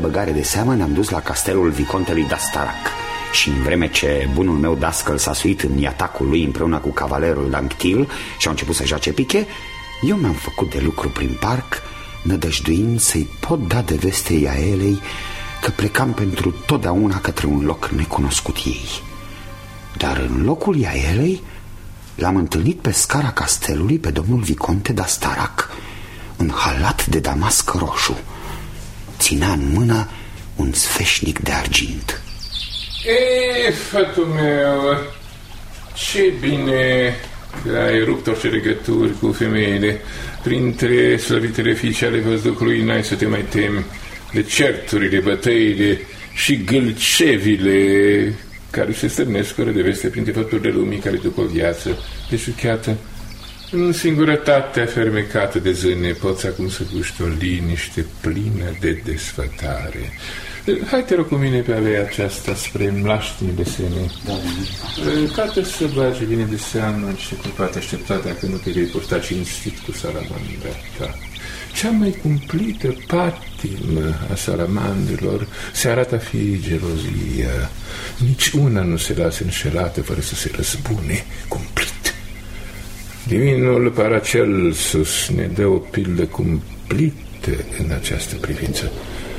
băgare de seamă ne-am dus la castelul Vicontelui d'Astarac. Și în vreme ce bunul meu dascăl s-a suit în iatacul lui împreună cu cavalerul d'Anctil și au început să joace piche, eu mi-am făcut de lucru prin parc, nădăjduind să-i pot da de veste Iaelei că plecam pentru totdeauna către un loc necunoscut ei. Dar în locul Iaelei l-am întâlnit pe scara castelului pe domnul Viconte d'Astarac, un halat de damasc roșu. Ținea în mână un sfeșnic de argint. E, fătul meu, ce bine că ai rupt orice legături cu femeile. Printre slăvitele fiice ale văzducului n-ai să te mai temi de certurile, bătăile și gâlcevile care se stârnesc fără de veste printre făpturile lumii care duc o viață deșuchiată. În singurătatea fermecată de zâne poți acum să guști o liniște plină de desfătare. Hai, te rog cu mine pe alea aceasta spre mlaștinile sene. Cată să bage bine de seamă și cu poate aștepta dacă nu te vei purta cinstit cu salamandra ta. Cea mai cumplită patimă a salamandrilor se arată a fi gelozia. Nici una nu se lasă înșelată fără să se răzbune cumplit. Divinul Paracelsus ne dă o pildă cumplită în această privință.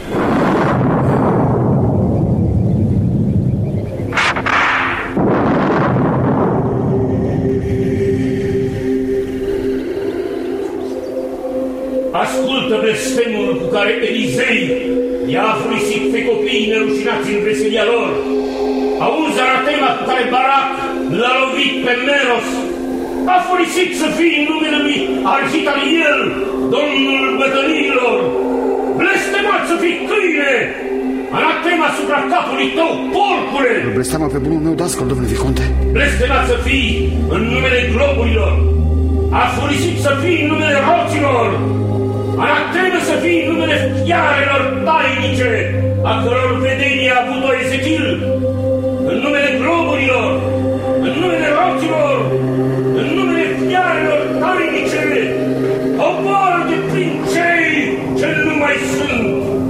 Ascultă blestemul cu care Elisei i-a afurisit pe copiii nerușinați în veselia lor. Auzi anatema cu care Barac l-a lovit pe Meros. A furisit să fii în numele lui Arhitaliel, domnul bătăliilor. Blestemat să fii câine! Anatema asupra capului tău, porcule! Blesteamă pe bunul meu dascăl, domnule Viconte. Blestemat să fii în numele globurilor. A furisit să fii în numele roților. Anatema să fii în numele fiarelor tainice, a căror vedenie a avut-o Ezechiel. În numele globurilor, în numele roților, în numele fiarelor tainice, omoară de prin cei ce nu mai sunt.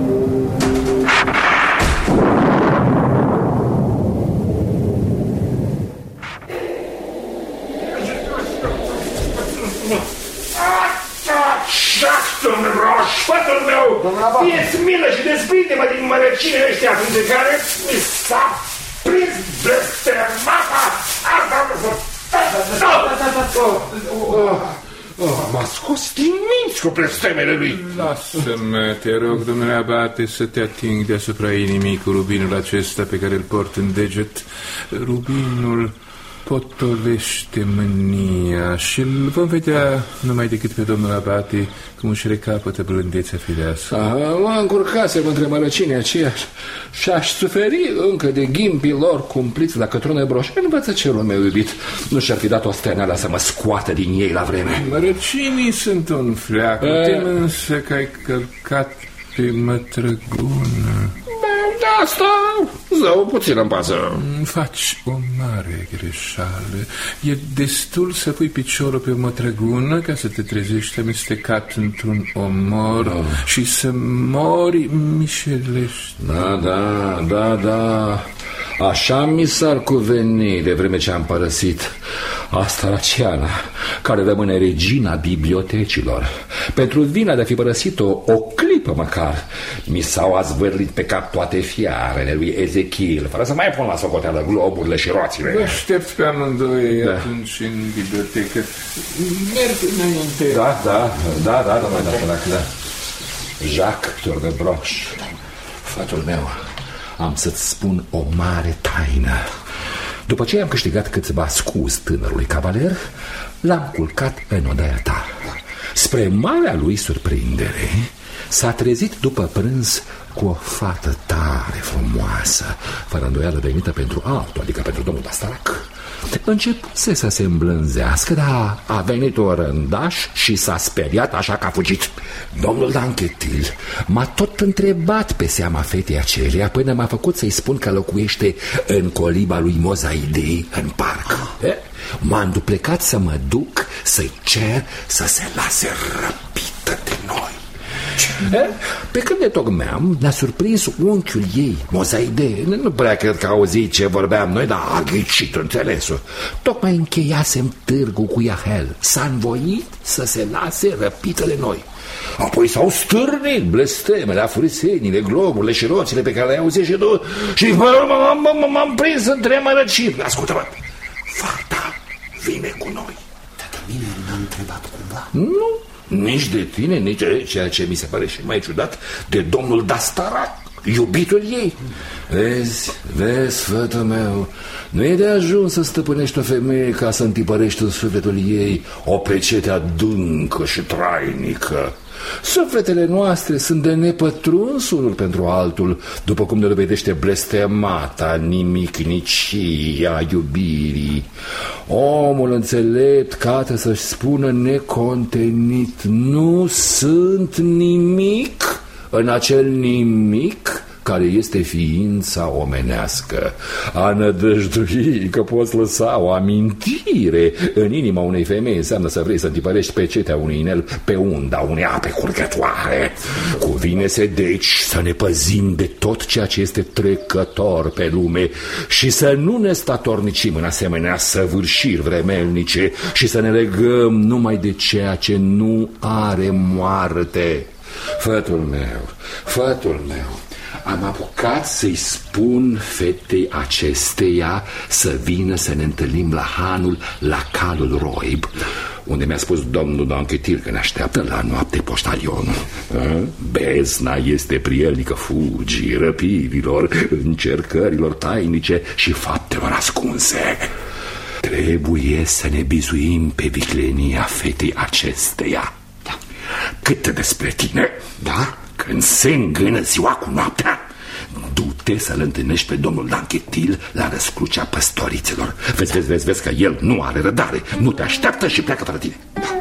Domnul Broș, fătul meu, fie-ți milă și despinde-mă din mărăcine ăștia printre care mi s-a prins blestemata. Asta m-a scos din minți cu blestemele lui. Lasă-mă, te rog, domnule abate, să te ating deasupra inimii cu rubinul acesta pe care îl port în deget. Rubinul potolește mânia și îl vom vedea numai decât pe domnul abate cum își recapătă blândețea firească. Mă încurcasem între mărăcine aceea și aș suferi încă de ghimpii lor cumpliți la cătrune broș. Învățăcelul meu iubit nu și-ar fi dat o steneală să mă scoată din ei la vreme. Mărăcinii sunt un fleac, tem însă că ai călcat pe mătrăgună. De asta zău puțin îmi pasă. Faci o mare greșeală. E destul să pui piciorul pe o mătrăgună ca să te trezești amestecat într-un omor oh. și să mori mișelești. Da, da, da, da. Așa mi s-ar cuveni de vreme ce am părăsit Astaraciana, care rămâne regina bibliotecilor. Pentru vina de a fi părăsit-o o clipă măcar, mi s-au azvârlit pe cap toate fiarele lui Ezechiel, fără să mai pun la socoteală globurile și roțile. Vă aștept pe amândoi da. atunci în bibliotecă. Merg înainte. Da, da, da, da, domnule Dastarac, da. Jacques Tournebroș, fătul meu, am să-ți spun o mare taină. După ce am câștigat câțiva scuzi tânărului cavaler, l-am culcat în odaia ta. Spre marea lui surprindere, s-a trezit după prânz cu o fată tare frumoasă, fără îndoială venită pentru altul, adică pentru domnul Dastarac. Începuse să se îmblânzească, dar a venit o rândaș și s-a speriat așa că a fugit. Domnul d'Anquetil m-a tot întrebat pe seama fetei aceleia până m-a făcut să-i spun că locuiește în coliba lui Mozaidei în parc. M-a înduplecat să mă duc să-i cer să se lase răpită de noi. Pe când ne tocmeam, ne-a surprins unchiul ei, Mozaide. Nu prea cred că auzi ce vorbeam noi, dar a ghicit înțelesul. Tocmai încheiasem târgul cu Iahel. S-a învoit să se lase răpită de noi. Apoi s-au stârnit blestemele, afurisenile, globurile și roțile pe care le-ai auzit și tu. Și m-am prins între mărăciri. Ascultă-mă, fata vine cu noi. Tata, mine m-a întrebat cumva? Nu, nici de tine, nici de ceea ce mi se pare și mai ciudat, de domnul Dastarac, iubitul ei. Vezi, vezi, fătul meu, nu e de ajuns să stăpânești o femeie ca să întipărești în sufletul ei o pecete adâncă și trainică. Sufletele noastre sunt de nepătruns unul pentru altul, după cum ne dovedește blestemata nimicnicia iubirii. Omul înțelept cată să-și spună necontenit: nu sunt nimic în acel nimic care este ființa omenească. A nădăjdui că poți lăsa o amintire în inima unei femei înseamnă să vrei să întipărești pecetea unui inel pe unda unei ape curgătoare. Cuvine-se deci să ne păzim de tot ceea ce este trecător pe lume și să nu ne statornicim în asemenea săvârșiri vremelnice și să ne legăm numai de ceea ce nu are moarte. Fătul meu, fătul meu, am apucat să-i spun fetei acesteia să vină să ne întâlnim la hanul la calul Roib, unde mi-a spus domnul Donchetil că ne așteaptă la noapte poștalionul. Bezna este prielnică fugii, răpirilor, încercărilor tainice și faptelor ascunse. Trebuie să ne bizuim pe viclenia fetei acesteia. Da. Cât despre tine, da? Când se îngână ziua cu noaptea, du-te să-l întâlnești pe domnul Danchetil la răscrucea păstorițelor. Vezi, vezi, vezi, vezi că el nu are răbdare, nu te așteaptă și pleacă fără tine. Da.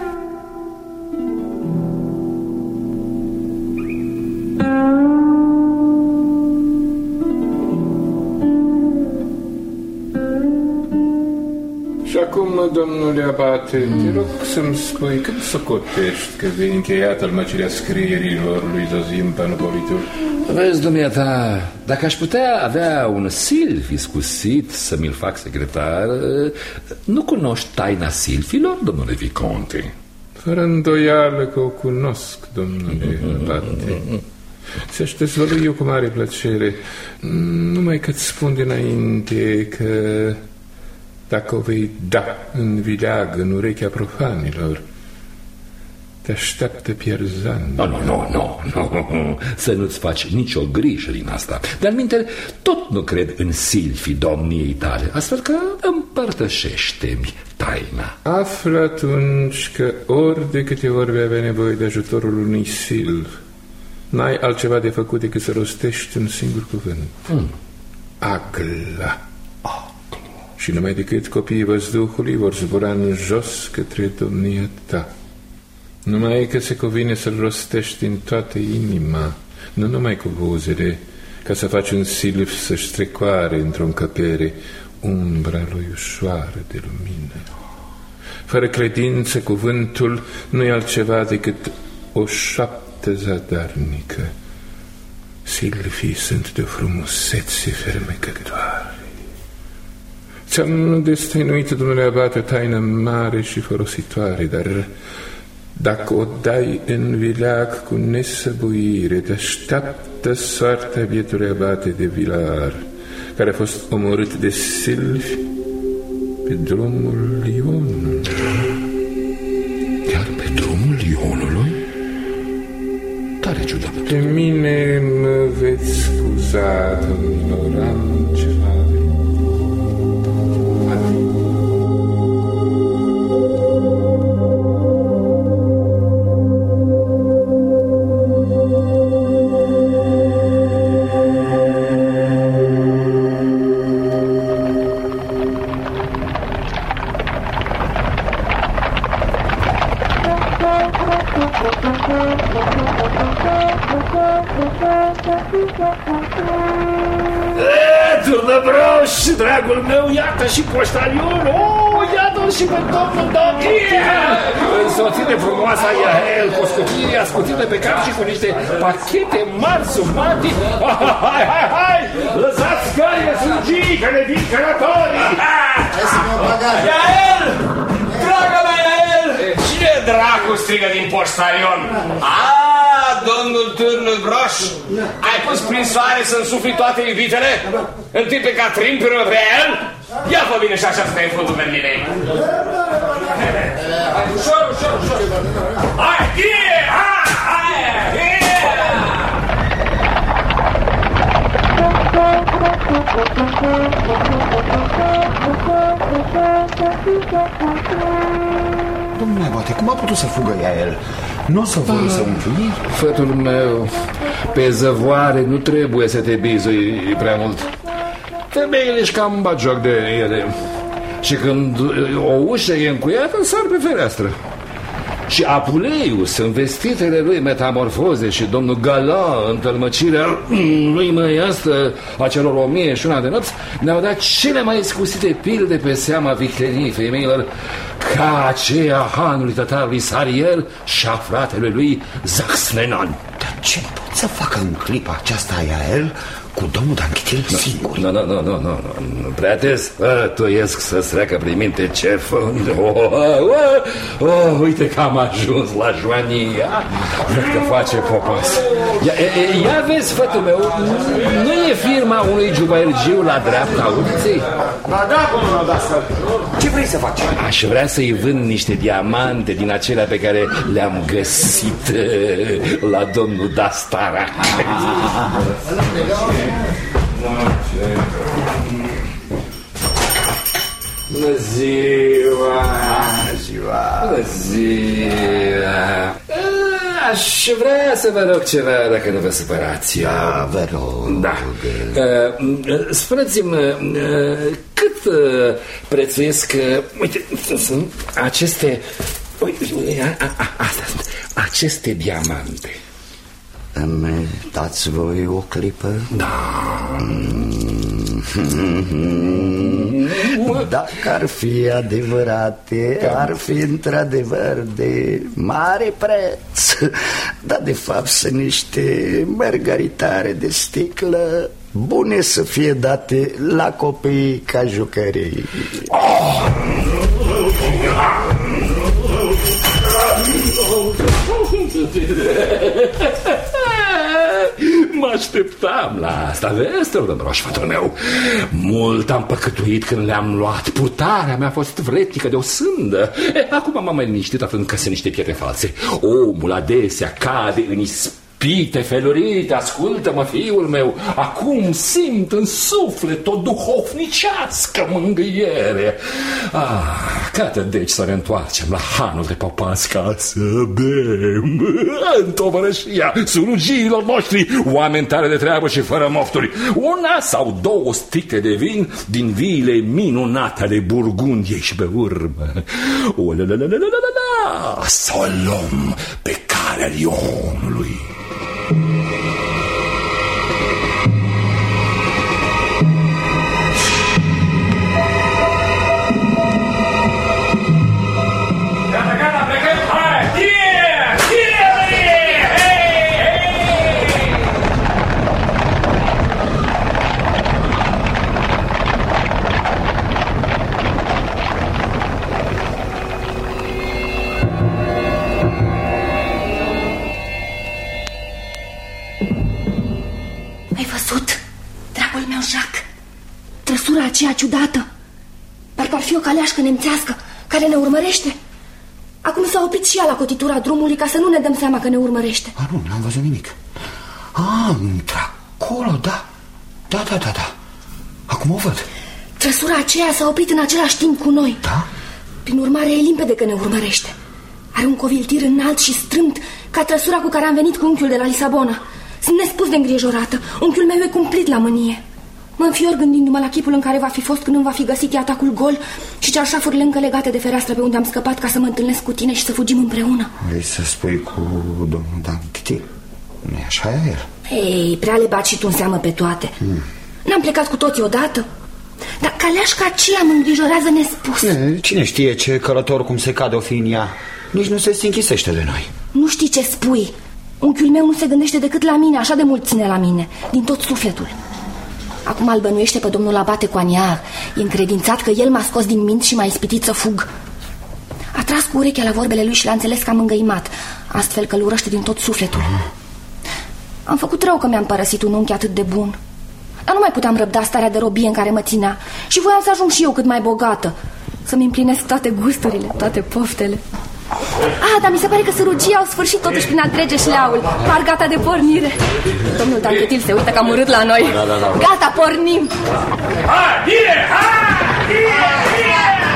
Și acum, domnule abate, mm. te rog să-mi spui când socotești că vei încheiat almăcirea scrierilor lui Zozim Panopolitul? Vezi, dumneata, dacă aș putea avea un silfi scusit să mi-l fac secretar, nu cunoști taina silfilor, domnule Viconte? Fără îndoială că o cunosc, domnule abate. Ți-aș dezvălui eu cu mare plăcere, numai că-ți spun dinainte că dacă o vei da în vileag în urechea profanilor, te așteaptă pierzând. Nu, nu, nu, nu, nu, să nu-ți faci nicio grijă din asta. De-al minteri, tot nu cred în silfii domniei tale, astfel că împărtășește-mi taina. Află atunci că ori de câte ori vei avea nevoie de ajutorul unui silf, n-ai altceva de făcut decât să rostești un singur cuvânt. Mm. Agla. Și numai decât copiii văzduhului vor zbura în jos către domnia ta. Numai că se cuvine să-l rostești din toată inima, nu numai cu buzele, ca să faci un silf să-și strecoare într-o încăpere umbra lui ușoară de lumină. Fără credință, cuvântul nu e altceva decât o șoaptă zadarnică. Silfii sunt de frumusețe fermecătoare. Ți-am destăinuit, domnule abate, o taină mare și folositoare, dar dacă o dai în vileag cu nesăbuire, te așteaptă soarta bietului abate de Vilar, care a fost omorât de silfi pe drumul Lionului. Chiar pe drumul Lionului? Tare ciudat. Pe mine mă veți scuza, domnilor, am ceva. Turnăbroș, dragul meu, iată și poștalionul. Oh, iată îl și pe domnul Dochie, însoțit de frumoasa Iael, cu o scutire ascutită pe cap și cu niște pachete mari sumati. Hai, hai, hai! Lăsați căile slugii, că ne vin călătorii! Hai să mă bagaje! Iael! Dragă mea, Iael! Cine dracu strigă din poștarion? Ah, domnul Târnul Broș! Ai pus prin soare să-mi sufli toate iubitele? În timp pe Catrin, pe Rovel? Ia fă bine și așa stai în fundul merlinei. Ușor, ușor, ușor. Hai, ghie! Hai, hai, ghie! Domnule abate, cum a putut să fugă Iael? Nu o să vor să umfli? Fătul meu, pe zăvoare nu trebuie să te bizui prea mult. Femeile își cam bat joc de ele. Și când o ușă e încuiată, sar pe fereastră. Și Apuleius, în vestitele lui metamorfoze, și domnul Gala, în tălmăcirea lui măiastră a celor o mie și una de nopți, ne-au dat cele mai scusite pilde pe seama vicleniei femeilor, ca aceea hanului tătarului Sariel și a fratelui lui Zaxnenan. Dar ce pot să facă în clipa aceasta Iael cu domnul Danchitil singur? Nu, nu, nu, nu, nu, nu, prea te sfătuiesc să-ți treacă prin minte ce fând. Oh, oh, oh, oh, uite că am ajuns la Joania. Văd că face popas. Ia, ia vezi, fătul meu, nu e firma unui jubaergiu la dreapta uliței? Ba da, domnul Dascăl. Ce vrei să faci? Aș vrea să-i vând niște diamante din acelea pe care le-am găsit la domnul Dastara. Bună ziua! Bună ziua! Bună ziua! Aș vrea să vă rog ceva, dacă nu vă supărați. Da, vă rog. Da. Spuneți-mi, cât prețuiesc, uite, aceste, uite, astea sunt, aceste diamante? Îmi dați voi o clipă? Da. Dacă ar fi adevărate, ar fi într-adevăr de mare preț. Dar de fapt sunt niște mărgăritare de sticlă, bune să fie date la copii ca jucării. Oh! Mă așteptam la asta, vezi, Teodoroș, fătul meu. Mult am păcătuit când le-am luat. Putarea mea a fost vretnică de o sândă. E, acum m-am mai liniștit aflând că sunt niște pietre false. Omul adesea cade în ispite felurite. Ascultă-mă, fiul meu, acum simt în suflet o duhovnicească mângâiere. Ah, cată deci să ne întoarcem la hanul de popas ca să bem în tovărășia slujiilor noștri, oameni tare de treabă și fără mofturi. Una sau două sticle de vin din viile minunate ale Burgundiei și pe urmă, o la la la la la la, să o luăm pe calea Lionului. Aceea ciudată, parcă ar fi o caleașcă nemțească care ne urmărește. Acum s-a oprit și ea la cotitura drumului ca să nu ne dăm seama că ne urmărește. A, nu, n-am văzut nimic. A, într-acolo, da. Da, da, da, da. Acum o văd. Trăsura aceea s-a oprit în același timp cu noi. Da? Prin urmare e limpede că ne urmărește. Are un coviltir înalt și strâmt, ca trăsura cu care am venit cu unchiul de la Lisabona. Sunt nespus de îngrijorată. Unchiul meu e cumplit la mânie. Mă înfior gândindu-mă la chipul în care va fi fost când îmi va fi găsit atacul gol și cearșafurile încă legate de fereastră pe unde am scăpat ca să mă întâlnesc cu tine și să fugim împreună. Vrei să spui cu domnul Danchitil? Nu-i așa el? Ei, prea le bat și tu în seamă pe toate. hmm. N-am plecat cu toții odată? Dar caleașca aceea mă îngrijorează nespus. E, cine știe ce călător cum se cade o fi în ea. Nici nu se închisește de noi. Nu știi ce spui. Unchiul meu nu se gândește decât la mine, așa de mult ține la mine, din tot sufletul. Acum îl bănuiește pe domnul abate Coaniar. E încredințat că el m-a scos din minți și m-a ispitit să fug. A tras cu urechea la vorbele lui și l-a înțeles că am îngăimat, astfel că îl urăște din tot sufletul. Am făcut rău că mi-am părăsit un unchi atât de bun. Dar nu mai puteam răbda starea de robie în care mă ținea și voiam să ajung și eu cât mai bogată, să-mi împlinesc toate gusturile, toate poftele. Ah, dar mi se pare că sărugii au sfârșit totuși prin a trege șleaul. Par gata de pornire. Domnul Tanchetil se uită că am urât la noi. Da, da, da. Gata, pornim. Hai, bine, hai, bine, bine!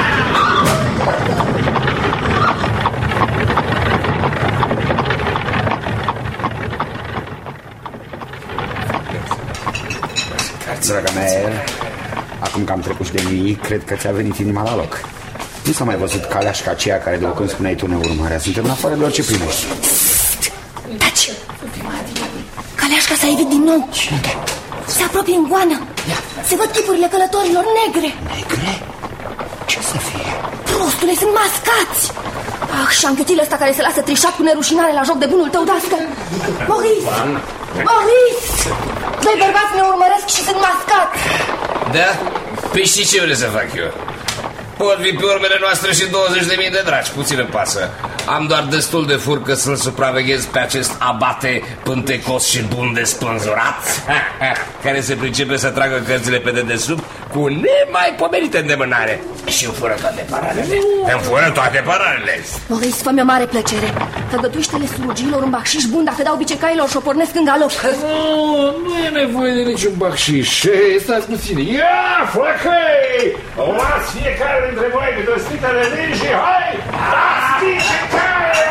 Draga mea, acum că am trecut de nimic, cred că ți-a venit inima la loc. Nu s-a mai văzut caleașca aceea care, de când spuneai tu, ne urmarea. Suntem în afară de orice primești. Taci! Caleașca s-a evit din nou. Se apropie în goană. Se văd tipurile călătorilor negre. Negre? Ce să fie? Prostule, sunt mascați. Ah, și anchiutil ăsta care se lasă trișat cu nerușinare la joc de bunul tău dascăl. Maurice! Maurice! Doi bărbați ne urmăresc și sunt mascați. Da? Păi și ce vrei să fac eu? Pot fi pe urmele noastre și douăzeci de mii de dragi, puțin îmi pasă. Am doar destul de furcă să-l supraveghez pe acest abate pântecos și bun de spânzurat, care se pricepe să tragă cărțile pe dedesubt cu nemaipomenite îndemânare. Și îmi fură toate paralele. Îmi fură toate paralele. Maurice, fă-mi o mare plăcere. Făgăduiește-le slugilor un bacșiș bun dacă dau bicecailor și o pornesc în galop. Nu, nu e nevoie de niciun bacșiș. Stați puțin. Ia, flăcăi! Luați fiecare dintre voi câte o stică de vin și hai! Dați bicecare!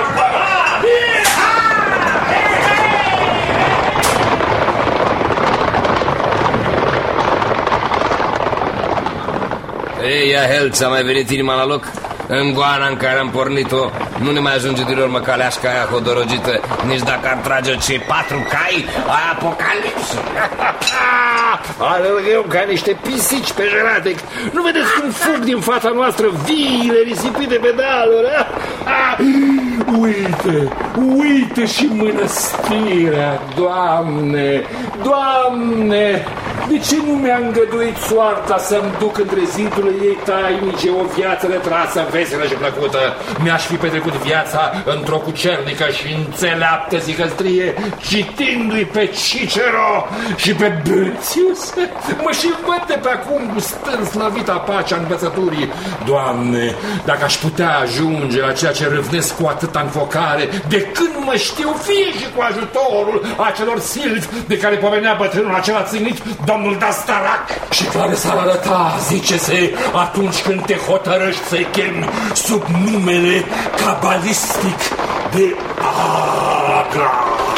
Ei, ia hel, ți-a mai venit inima la loc? În goana în care am pornit-o nu ne mai ajunge din urmă caleașca aia hodorogită. Nici dacă ar trage cei patru cai a apocalipsă. Alerg eu ca niște pisici pe jeratic. Nu vedeți cum fug din fața noastră viile risipite pe dealuri? Uite, uite și mănăstirea. Doamne, Doamne, de ce nu mi-a îngăduit soarta să-mi duc între zidurile ei tainice o viață retrasă, veselă și plăcută? Mi-aș fi petrecut viața într-o cucernică și înțeleaptă zicăstrie, citindu-i pe Cicero și pe Bârțius. Mă și văd de pe acum gustând slăvita pacea învățăturii. Doamne, dacă aș putea ajunge la ceea ce râvnesc cu atâta înfocare, de când mă știu, fie și cu ajutorul acelor silvi de care povenea bătrânul acela ținit, domnul Dastarac, și care s-ar arăta, zice-se, atunci când te hotărăști să-i chemi sub numele cabalistic de Agra.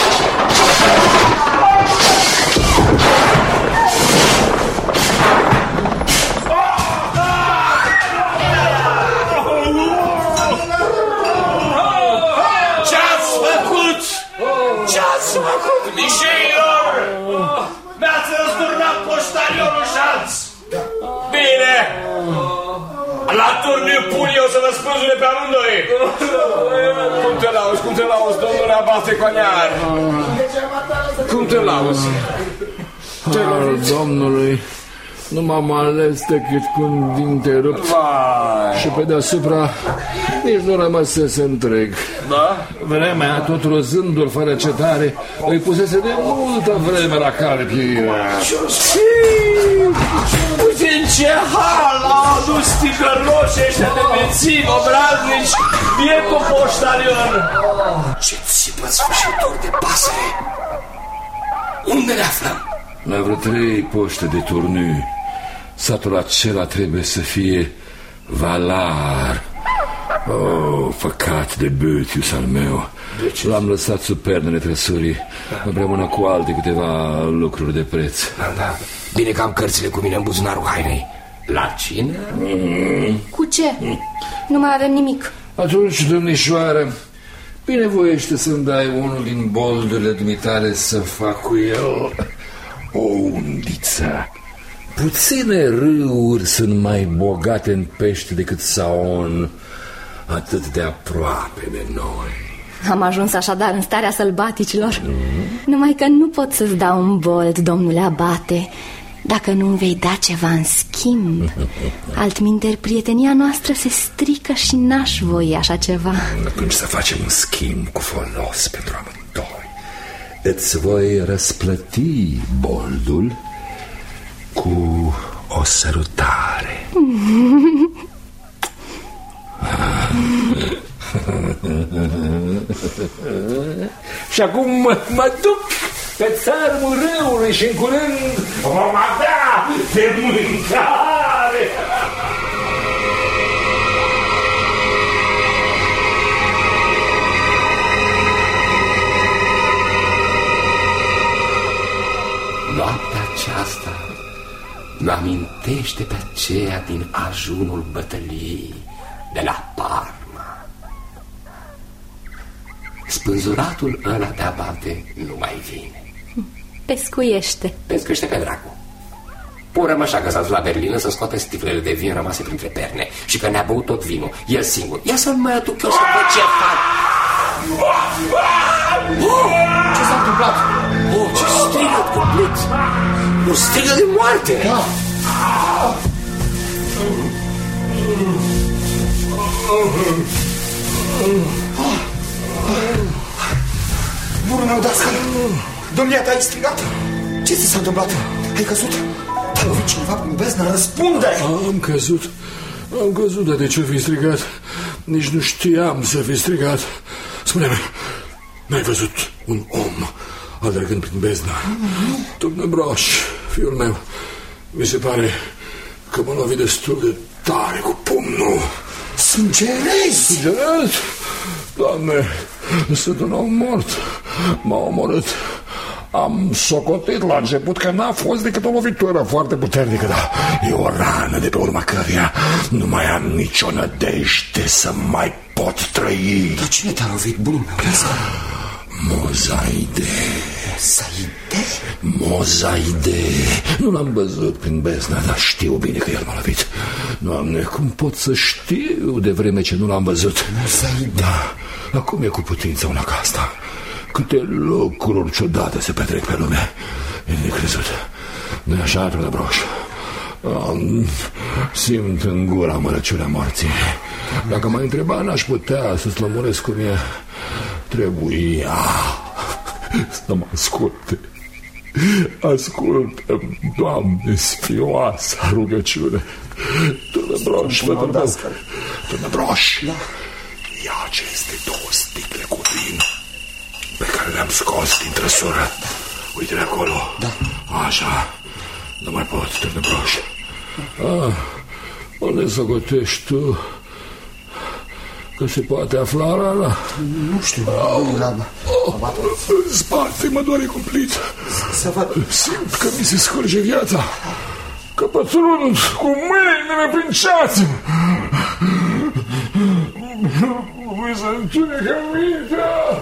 Ce-ați făcut? Ce-ați făcut, mișeilor? Mi-ați răsturnat poștalionul și alți. Bine! La turniu pun eu să vă spânzure pe amândoi. Cum te lauzi, cum te lauzi, domnule abate Coaniar? Cum te lauzi? Al Domnului, nu m-am ales decât cu un dinte rupt. Vai. Și pe deasupra nici nu rămăsese întreg. Da? Vremea, tot rozându-l fără cetare, îi pusese de multă vreme la cale pieirea. Uite în ce hal au adus ticăroșii ăștia de bețivi, obraznici, bietul poștalion. Ce țipă sfârșitor de pasăre! Unde ne aflăm? La vreo trei poște de turnui. Satul acela trebuie să fie Valar. Oh, făcat de Bârțius al meu. L-am lăsat sub pernele trăsurii, împreună cu alte câteva lucruri de preț. Da, da. Bine că am cărțile cu mine în buzunarul hainei. La cine? Mm. Cu ce? Mm. Nu mai avem nimic. Atunci, domnișoară, binevoiește să-mi dai unul din boldurile dumitale să fac cu el o undiță Puține râuri sunt mai bogate în pește decât Saon, atât de aproape de noi. Am ajuns așadar în starea sălbaticilor. mm. Numai că nu pot să-ți dau un bold, domnule abate, dacă nu-mi vei da ceva în schimb. Altminteri, prietenia noastră se strică și n-aș voi așa ceva. Atunci să facem un schimb cu folos pentru amândoi. Îți voi răsplăti boldul cu o sărutare. Și acum mă, mă duc pe țărmul râului și în curând vom avea de mâncare. Noaptea aceasta mă amintește pe aceea din ajunul bătăliei de la Parma. Spânzuratul ăla de abate nu mai vine. Pescuiește. Pescuiește pe dracu. Pură așa că s-a dus la Berlină să scoate sticlele de vin rămase printre perne și că ne-a băut tot vinul, el singur. Ia să-l mai aduc eu să văd ce fac. Oh, ce s-a întâmplat? Oh, ce strigăt complet! Un strigă de moarte! Da. Bunul meu, dascăl! Domnia ta ai strigat? Ce ți s-a întâmplat? Ai căzut? Te-a lovit cineva prin beznă? Răspunde! Am căzut. Am căzut, dar de ce fi strigat? Nici nu știam să fi strigat. Spune-mi, n-ai văzut un om alergând prin beznă? Domnule Broș, fiul meu, mi se pare că m-a lovit destul de tare cu pumnul. Sângerezi! Sângerez? Doamne, sunt un om mort. M-a omorât. Am socotit la început că n-a fost decât o lovitură foarte puternică, dar e o rană de pe urma căreia nu mai am nicio nădejde să mai pot trăi. Dar cine te-a lovit, bunul meu? Mozaide. Mozaide? Mozaide. Nu l-am văzut prin beznă, dar știu bine că el m-a lovit. Doamne, cum pot să știu de vreme ce nu l-am văzut? Mozaide. Da, acum e cu putință una ca asta. Câte lucruri ciudate se petrec pe lume. E necrezut. Nu-i așa, domnule Broș? Um, simt în gura mărăciunea morții. Dacă m-ai întrebat, n-aș putea să-ți lămuresc cum e. Trebuia să mă asculte. Ascultă, Doamne, sfioasa rugăciune. Domnule Broș, domnule Broș, domnule Broș, ia aceste două sticle cu vin pe care le-am scos din trăsură. Uite-le acolo. Da. Așa. Nu mai pot, domnule Broș. Ah, unde socotești tu că se poate afla rana? Nu știu. În spate mă doare cumplit. Simt că mi se scurge viața. Că pătrund cu mâinile prin ceață. Mi se întunecă mintea.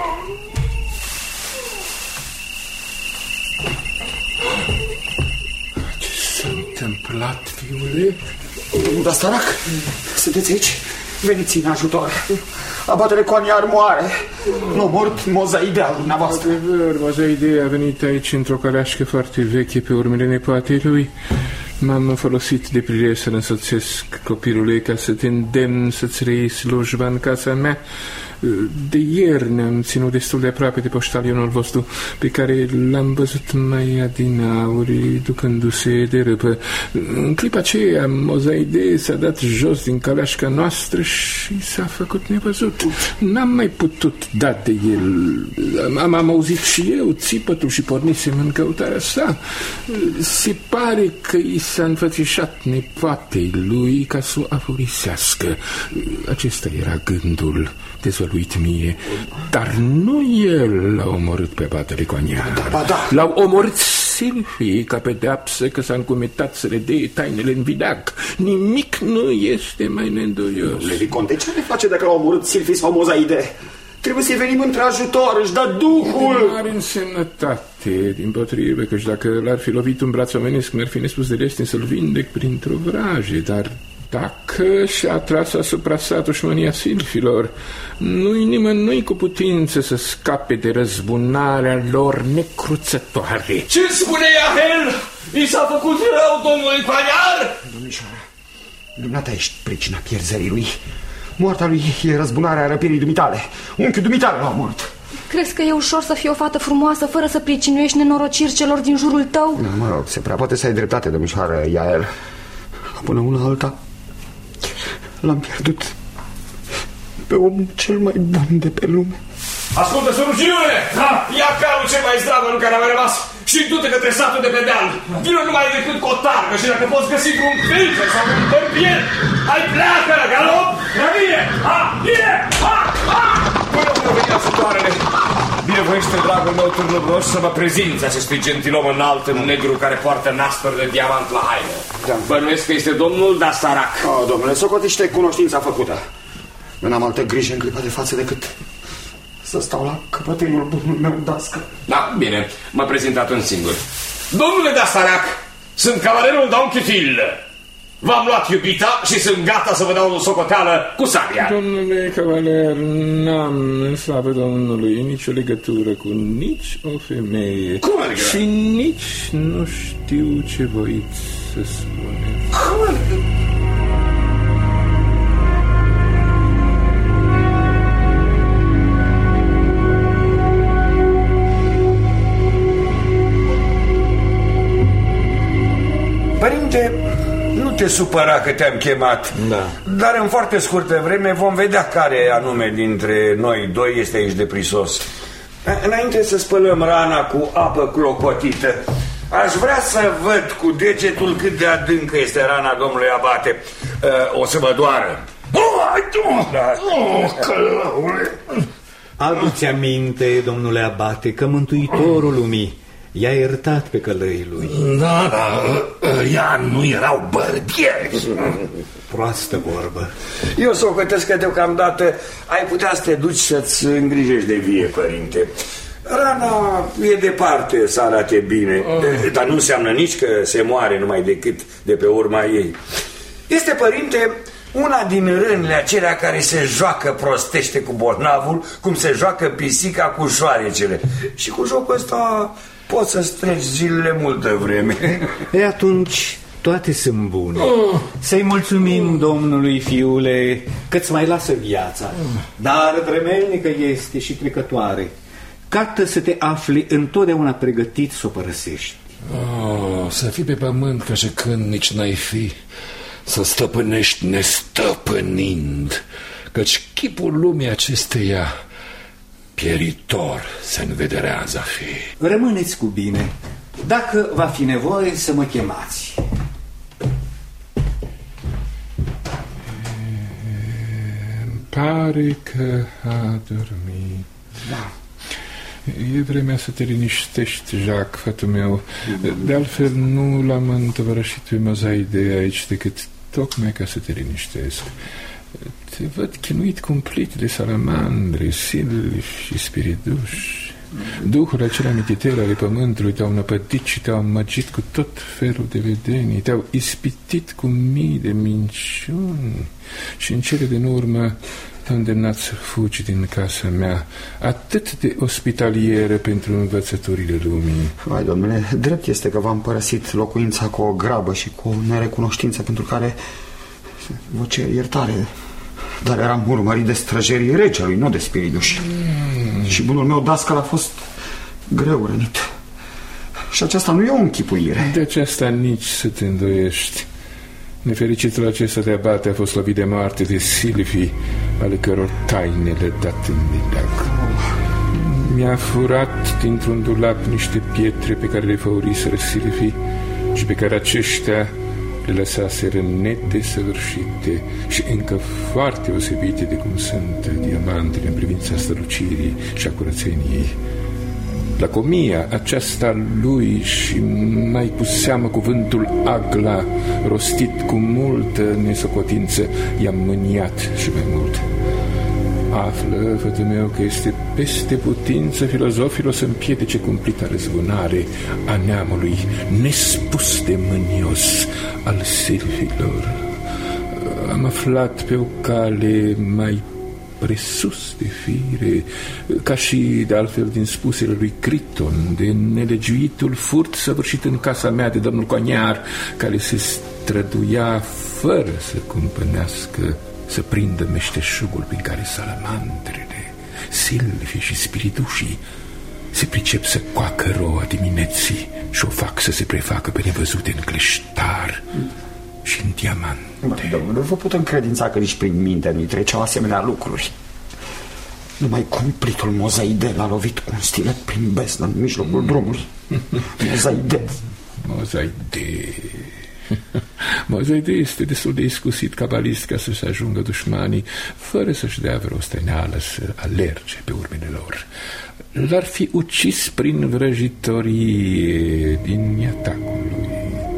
Ce s-a întâmplat, fiule? Da, starac, sunteți aici? Veniți în ajutor. Abatele Coaniar moare. Nu mort Mozaidea dumneavoastră. Mozaidea a venit aici într-o caleașcă foarte veche pe urmele nepoatei lui. M-am folosit de prilej să însoțesc copilul ei ca să te îndemn să-ți reiei slujba în casa mea. De ieri ne-am ținut destul de aproape de poștalionul vostru, pe care l-am văzut mai adinauri ducându-se de râpă. În clipa aceea Mozaide s-a dat jos din caleașca noastră și s-a făcut nevăzut. N-am mai putut da de el. Am, am auzit și eu țipătul și pornisem în căutarea sa. Se pare că i s-a înfățișat nepoatei lui ca să o afurisească. Acesta era gândul dezvăluit mie, dar nu el l-a omorât pe abatele Coaniar. Da, da. L-au omorât Silfii ca pedeapsă că s-a încumetat să le dea tainele în vidac. Nimic nu este mai neîndoios. Le Viconte, ce ne face dacă l-au omorât Silfii sau Mozaide? Trebuie să-i venim între ajutor, își dă duhul. Nu are însemnătate, dimpotrivă, căci dacă l-ar fi lovit un braț omenesc, mi-ar fi nespus de destin să-l vindec printr-o vraje, dar dacă și-a tras asupra sa dușmânia silfilor, nu-i nimănui cu putință să scape de răzbunarea lor necruțătoare. Ce spune Ahel? I s-a făcut rău domnului Paniar? Domnișoara, dumneata ești pricina pierzării lui. Moartea lui e răzbunarea răpirii dumitale. Unchiul dumitale l-a omorât. Crezi că e ușor să fii o fată frumoasă fără să pricinuiești nenorociri celor din jurul tău? Da, mă rog, se prea poate să ai dreptate, domnișoară Iael. Până una alta l-am pierdut pe omul cel mai bun de pe lume. Ascultă, săruginiule! Da. Ia calul cel mai zdravă nu care a mai rămas și du-te către satul de pe deal. Vină numai decât cu o targă și dacă poți găsi un filter sau un bărbier, hai pleacă, galop, la mine! Ha! Bine! Ha! Ha! Până unde veni ajutoarele, binevoiește, dragul meu târnăbroș, să mă prezinți acestui gentilom înalt în negru care poartă nastăr de diamant la haină. Da. Bănuiesc că este domnul Dastarac. Oh, domnule, socotește cunoștința făcută. Nu am altă grijă în clipa de față decât să stau la căpătâiul bunul meu dască. Da, bine, mă prezint atunci singur. Domnule Dastarac, sunt cavalerul Don Chitil. V-am luat iubita și sunt gata să vă dau o socoteală cu sabia. Domnule cavaler, n-am, în slavă Domnului, nicio legătură cu nici o femeie. Cum adică? Și nici nu știu ce voiți să spuneți. Cum adică? Părinte, nu te supăra că te-am chemat, da. Dar în foarte scurtă vreme vom vedea care anume dintre noi doi este aici de prisos. Înainte să spălăm rana cu apă clocotită, aș vrea să văd cu degetul cât de adâncă este rana domnului abate. O să mă doară. Da. Adu-ți aminte, domnule abate, că Mântuitorul lumii i-a iertat pe călăii lui. Da, da, ea nu erau bărbieri. Proastă vorbă. Eu socotesc că deocamdată ai putea să te duci să-ți îngrijești de vie, părinte. Rana e departe să arate bine, oh. Dar nu înseamnă nici că se moare numai decât de pe urma ei. Este, părinte, una din rănile acelea care se joacă prostește cu bolnavul, cum se joacă pisica cu șoarecele. Și cu jocul ăsta poți să streci zilele multă vreme. E atunci toate sunt bune. Oh. Să-i mulțumim Domnului, fiule, că-ți mai lasă viața. Oh. Dar vremelnică este și trecătoare. Cată să te afli întotdeauna pregătit să o părăsești. Oh, să fii pe pământ ca și când nici n-ai fi, să stăpânești nestăpânind, căci chipul lumii acesteia pieritor se învederează a fi. Rămâneți cu bine. Dacă va fi nevoie să mă chemați. Îmi pare că a dormit. Da. E vremea să te liniștești, Jacques, fătul meu. De altfel nu l-am întăvărășit pe Mozaide aici decât tocmai ca să te liniștesc. Te văd chinuit cumplit de salamandre, silfi și spiriduși. Duhul acela mititele ale pământului te-au năpădit și te-au amăgit cu tot felul de vedenii, te-au ispitit cu mii de minciuni și în cele din urmă te-au îndemnat să fugi din casa mea, atât de ospitalieră pentru învățăturile lumii. Hai, domnule, drept este că v-am părăsit locuința cu o grabă și cu o nerecunoștință pentru care vă cer iertare. Dar eram urmărit de străjerii regelui, nu de spiriduși. Mm. Și bunul meu dascăl a fost greu rănit. Și aceasta nu e o închipuire. De aceasta nici să te îndoiești. Nefericitul acesta de abate a fost lovit de moarte de silfii, ale căror taine le dat în mileag. Mi-a furat dintr-un dulap niște pietre pe care le făuriseră silfii și pe care aceștia le lăsaseră nedesăvârșite și încă foarte osebite de cum sunt diamantele în privința strălucirii și a curățeniei. Lacomia aceasta lui și mai cu seamă cuvântul agla, rostit cu multă nesocotință, i-a mâniat și mai mult. află, fătul meu, că este peste putință filozofilor să împiedice cumplita răzbunare a neamului nespus de mânios al silfilor. Am aflat pe o cale mai presus de fire, ca și de altfel din spusele lui Criton, de nelegiuitul furt săvârșit în casa mea de domnul Coniar, care se străduia fără să cumpănească să prindă meșteșugul prin care salamandrele, silfii și spiritușii se pricep să coacă roa dimineții și o fac să se prefacă pe nevăzute în cleștar și în diamant. Domnule, vă pot încredința că nici prin minte nu-i treceau asemenea lucruri. Numai cumplitul Mozaide l-a lovit cu un stilet prin beznă în mijlocul mm. drumului. Mozaide. Mozaide. Mozaide este destul de iscusit cabalist ca să-și ajungă dușmanii fără să-și dea vreo steneală să alerge pe urmele lor. L-ar fi ucis prin vrăjitorie din iatacul lui.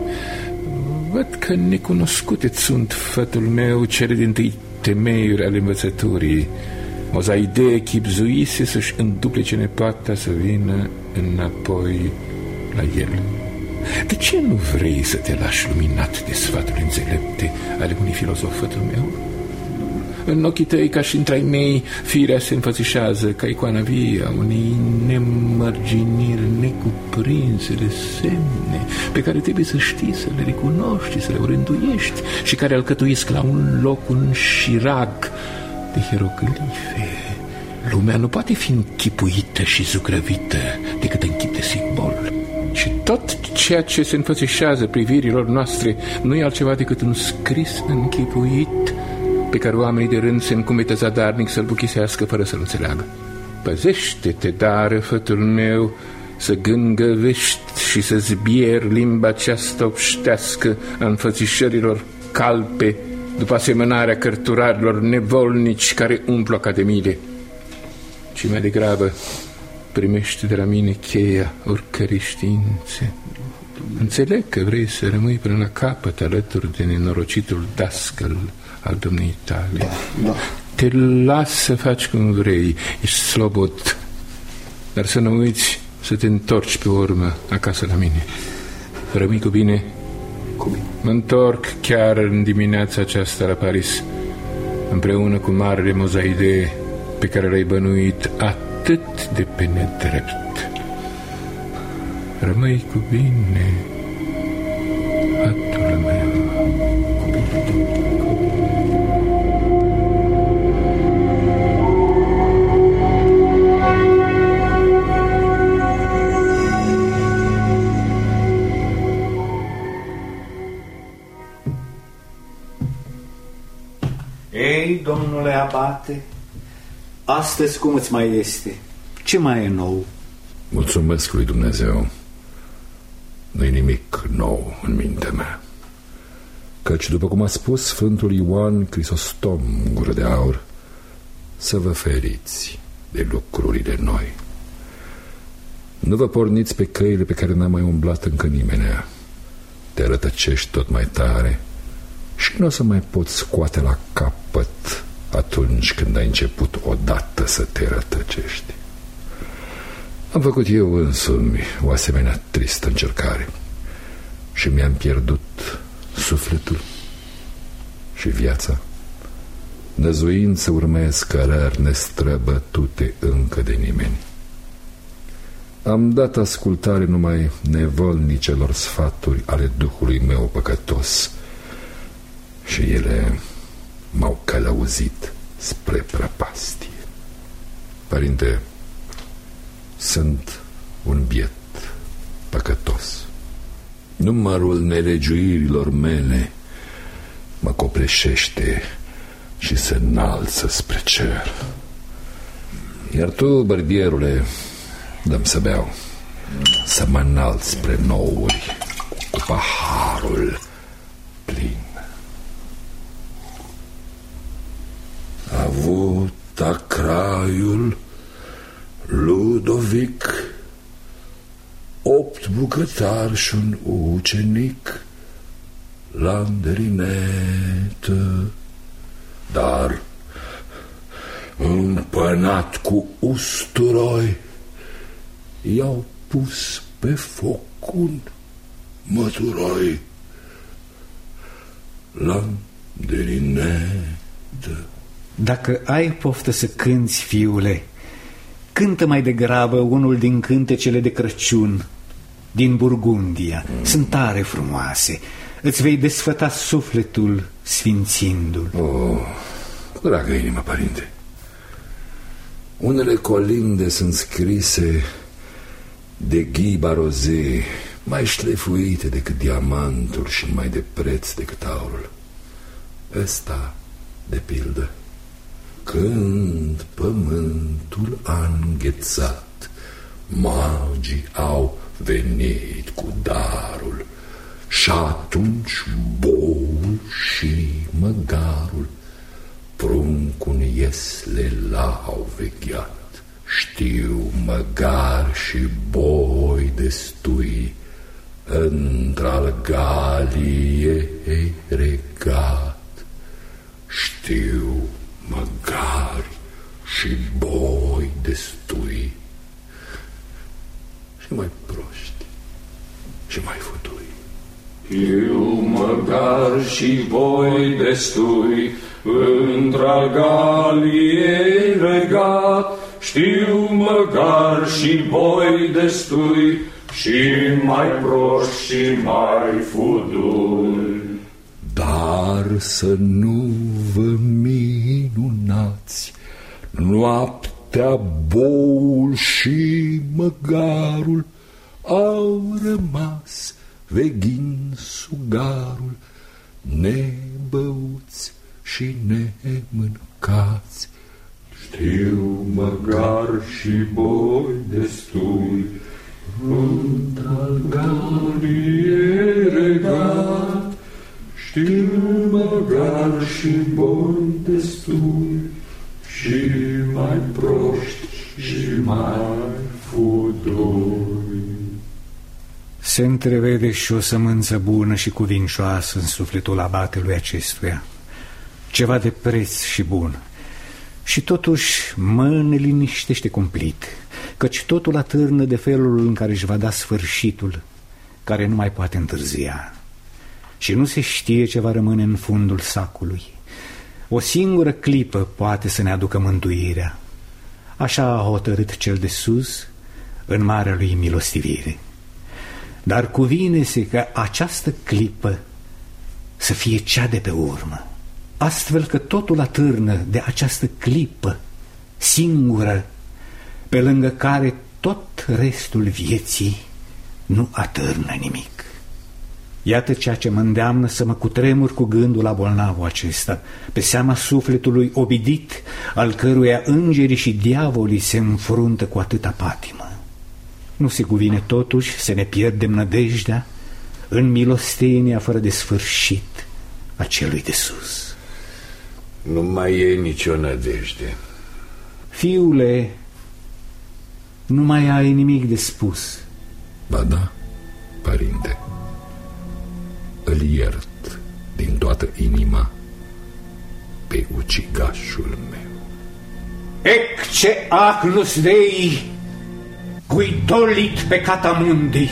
Văd că necunoscute sunt, fătul meu, cele dintâi temeiuri ale învățăturii. Mozaide chipzuise să-și înduplece nepoata să vină înapoi la el. De ce nu vrei să te lași luminat de sfaturi înțelepte ale unui filozof, fătul meu? În ochii tăi, ca și între-ai mei, firea se înfățișează ca icoana vie a unei nemărginiri necuprinse de semne pe care trebuie să știi, să le recunoști, să le orânduiești și care alcătuiesc la un loc un șirag de hieroglife. Lumea nu poate fi închipuită și zugrăvită decât în chip de simbol. Și tot ceea ce se înfățișează privirilor noastre nu e altceva decât un scris închipuit pe care oamenii de rând se încumetă zadarnic să-l buchisească fără să-l înțeleagă. Păzește-te, dar, fătul meu, să gângăvești și să zbieri limba aceasta obștească a înfățișărilor calpe după asemănarea cărturarilor nevolnici care umplu academiile. Și mai degrabă primește de la mine cheia oricărei științe. Înțeleg că vrei să rămâi până la capăt alături de nenorocitul dascăl al domniei tale. Da, da. Te las să faci cum vrei, ești slobod, dar să nu uiți să te întorci pe urmă acasă la mine. Rămâi cu bine? Cu bine. Mă întorc chiar în dimineața aceasta la Paris, împreună cu marele Mozaide pe care l-ai bănuit atât de pe nedrept. Rămâi cu bine, fătul meu. Cu bine. Ei, domnule abate, astăzi cum îți mai este? Ce mai e nou? Mulțumesc lui Dumnezeu. Nu-i nimic nou în mintea mea, căci, după cum a spus Sfântul Ioan Crisostom, gură de aur, să vă feriți de lucrurile noi. Nu vă porniți pe căile pe care n-a mai umblat încă nimenea. Te rătăcești tot mai tare și nu o să mai poți scoate la capăt atunci când ai început odată să te rătăcești. Am făcut eu însumi o asemenea tristă încercare și mi-am pierdut sufletul și viața, năzuind să urmez cărări nestrăbătute încă de nimeni. Am dat ascultare numai nevolnicelor sfaturi ale duhului meu păcătos și ele m-au călăuzit spre prăpastie. Părinte, sunt un biet păcătos. Numărul nelegiuirilor mele mă copleșește și se înalță spre cer. Iar tu, bărbierule, dă-mi să beau, să mă înalt spre nouri cu paharul plin. A avut acraiul Ludovic opt bucătari și un ucenic, Landerinetă, dar în marinat cu usturoi, i-au pus pe foc un măturoi. L-am delinedă. Dacă ai poftă să cânți, fiule, cântă mai degrabă unul din cântecele de Crăciun din Burgundia. Mm. Sunt tare frumoase. Îți vei desfăta sufletul sfințindu-l. Oh, dragă inimă, părinte, unele colinde sunt scrise de Guy Barozet, mai șlefuite decât diamantul și mai de preț decât aurul. Ăsta, de pildă: când pământul a înghețat, magii au venit cu darul, și atunci boul și măgarul pruncul iesle l-au vegheat. Știu măgar și boi destui într-al Galiei regat. Știu măgari și boi destui și mai proști și mai futui. Știu măgar și boi destui într-al Galiei regat. Știu măgar și boi destui și mai proști și mai futui. Dar să nu vă minunați, noaptea boul și măgarul au rămas veghind sugarul, nebăuți și nemâncați. Știu măgar și boi destui într-al Galiei regat. Știu măgar și boi destui și mai proști și mai futui. Se întrevede și o sămânță bună și cuvincioasă în sufletul abatelui acestuia, ceva de preț și bun. Și totuși mă neliniștește cumplit, căci totul atârnă de felul în care își va da sfârșitul, care nu mai poate întârzia. Și nu se știe ce va rămâne în fundul sacului. O singură clipă poate să ne aducă mântuirea. Așa a hotărât cel de sus în marea lui milostivire. Dar cuvine-se că această clipă să fie cea de pe urmă, astfel că totul atârnă de această clipă singură, pe lângă care tot restul vieții nu atârnă nimic. Iată ceea ce mă îndeamnă să mă cutremur cu gândul la bolnavul acesta, pe seama sufletului obidit, al căruia îngerii și diavolii se înfruntă cu atâta patimă. Nu se cuvine totuși să ne pierdem nădejdea în milostenia fără de sfârșit a celui de sus. Nu mai e nicio nădejde. Fiule, nu mai ai nimic de spus. Ba da, părinte, îl iert din toată inima pe ucigașul meu. Ecce agnus Dei, cui dolit peccata mundi.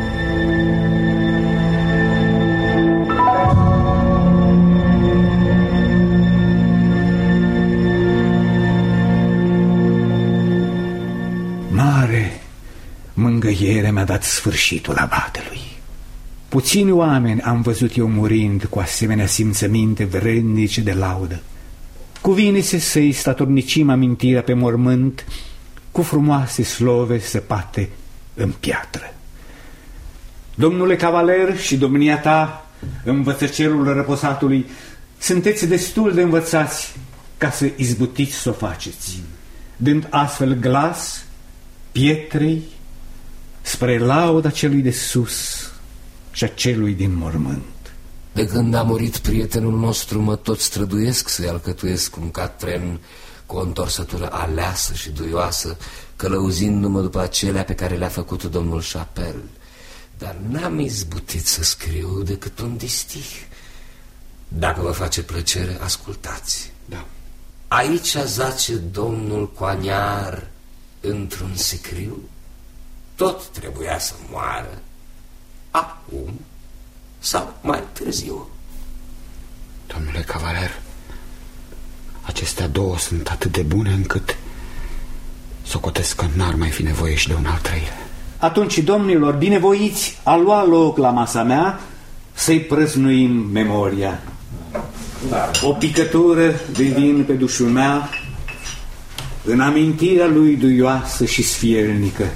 Mare mângâiere mi-a dat sfârșitul abatelui. Puțini oameni am văzut eu murind cu asemenea simțăminte vrednice de laudă. Cuvine-se să-i statornicim amintirea pe mormânt cu frumoase slove săpate în piatră. Domnule cavaler și domnia ta, învățăcerul răposatului, sunteți destul de învățați ca să izbutiți să o faceți, dând astfel glas pietrei spre lauda celui de sus și a celui din mormânt. De când a murit prietenul nostru, mă tot străduiesc să-i alcătuiesc un catren cu o întorsătură aleasă și duioasă, călăuzindu-mă după acelea pe care le-a făcut domnul Chapelle. Dar n-am izbutit să scriu decât un distih. Dacă vă face plăcere, ascultați. Da. Aici zace domnul Coaniar într-un sicriu. Tot trebuia să moară, acum sau mai târziu. Domnule cavaler, acestea două sunt atât de bune încât socotesc că n-ar mai fi nevoie și de un al treilea. Atunci, domnilor, binevoiți a lua loc la masa mea să-i prăznuim memoria. Da. O picătură de vin pe dușul mea în amintirea lui duioasă și sfielnică.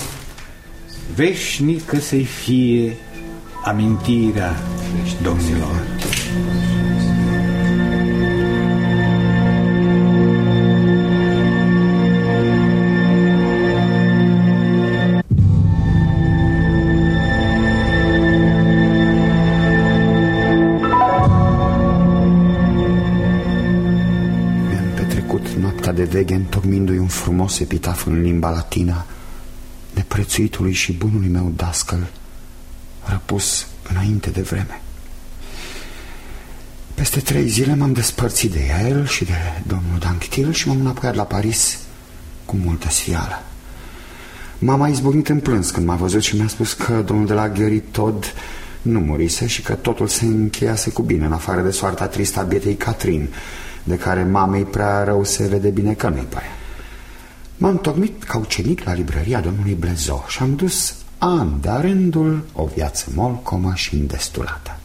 Veșnică să-i fie amintirea, domnilor. De veghe, întocmindu-i un frumos epitaf în limba latină neprețuitului și bunului meu dascăl, răpus înainte de vreme. Peste trei zile m-am despărțit de el și de domnul d'Anquetil și m-am înapoiat la Paris cu multă sfială. M-a mai izbucnit în plâns când m-a văzut și mi-a spus că domnul de la Guéritod nu murise și că totul se încheiase cu bine, în afară de soarta tristă a bietei Catrin, de care mamei prea rău se vede bine că nu-i părea. M-am tocmit ca ucenic la librăria domnului Blezo și am dus an de-a rândul o viață molcomă și îndestulată.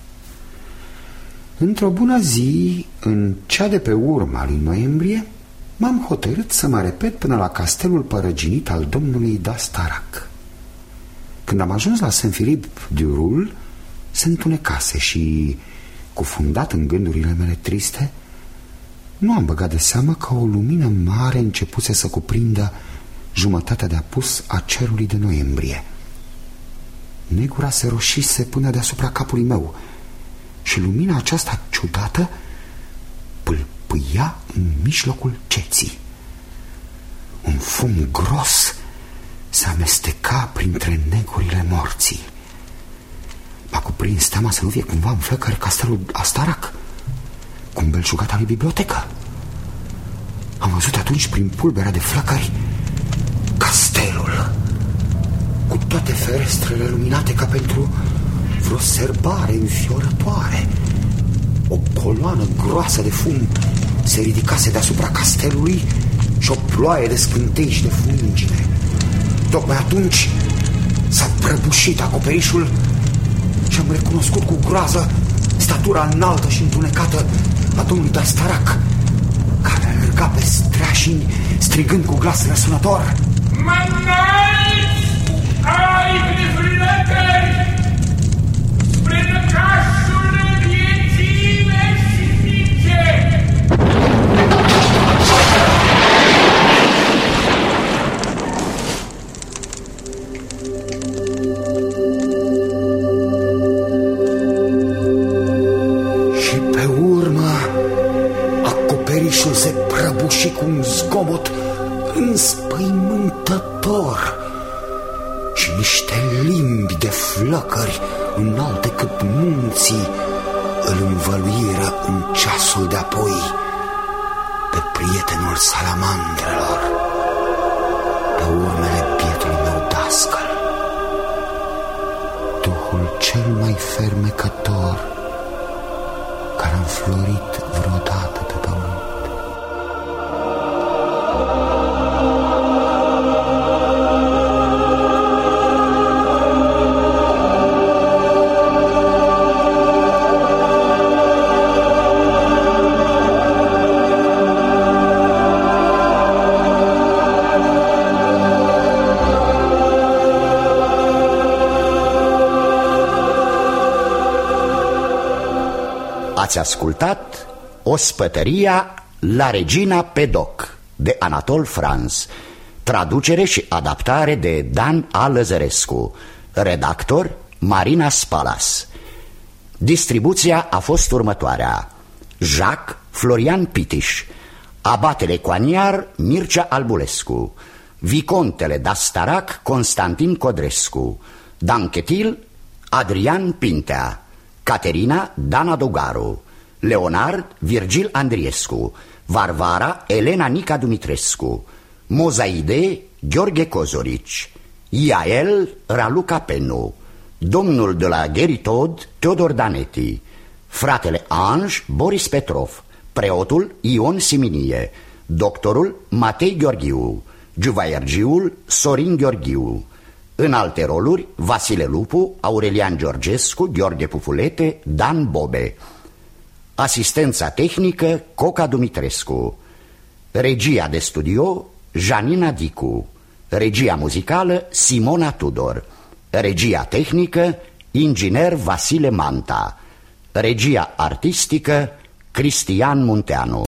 Într-o bună zi, în cea de pe urma lui noiembrie, m-am hotărât să mă repet până la castelul părăginit al domnului d'Astarac. Când am ajuns la Saint-Philippe-du-Roule, se întunecase și, cufundat în gândurile mele triste, nu am băgat de seamă că o lumină mare începuse să cuprindă jumătatea de apus a cerului de noiembrie. Negura se roșise până deasupra capului meu și lumina aceasta ciudată pâlpâia în mijlocul ceții. Un fum gros se amesteca printre negurile morții. M-a cuprins teama să nu fie cumva în flăcări castelul Astarac, cu un belșugat al bibliotecă. Am văzut atunci prin pulberea de flăcări castelul, cu toate ferestrele luminate ca pentru vreo serbare înfiorătoare. O coloană groasă de fum se ridicase deasupra castelului și o ploaie de scântei și de fungine. Tocmai atunci s-a prăbușit acoperișul și am recunoscut cu groază statura înaltă și întunecată a domnului d'Astarac, care alerga pe streașini strigând cu glas răsunător: Mă înalți, ai prefrânătări, spre năcașul vieții veșnice! Acoperișul se prăbuși cu un zgomot înspăimântător și niște limbi de flăcări înalte cât munții îl învăluiră în ceasul de apoi pe prietenul salamandrelor, pe urmele bietului meu dascăl. Duhul cel mai fermecător care a înflorit vreodată pe pământ. Ați ascultat Ospătăria la Regina Pedoc de Anatol Franz, traducere și adaptare de Dan A. Lăzărescu, redactor Marina Spalas. Distribuția a fost următoarea: Jacques Florian Pitiș, abatele Coaniar Mircea Albulescu, vicontele d'Astarac Constantin Codrescu, d'Anquetil Adrian Pintea, Caterina Dana Dogaru, Leonard Virgil Andriescu, Varvara Elena Nica Dumitrescu, Mozaide Gheorghe Cozorici, Iael Raluca Penu, domnul de la Gheritod Teodor Daneti, fratele Anj Boris Petrov, preotul Ion Siminie, doctorul Matei Gheorghiu, juvaiergiul Sorin Gheorghiu. În alte roluri, Vasile Lupu, Aurelian Georgescu, Gheorghe Pufulete, Dan Bobe. Asistența tehnică Coca Dumitrescu. Regia de studio Janina Dicu. Regia muzicală Simona Tudor. Regia tehnică inginer Vasile Manta. Regia artistică Cristian Munteanu.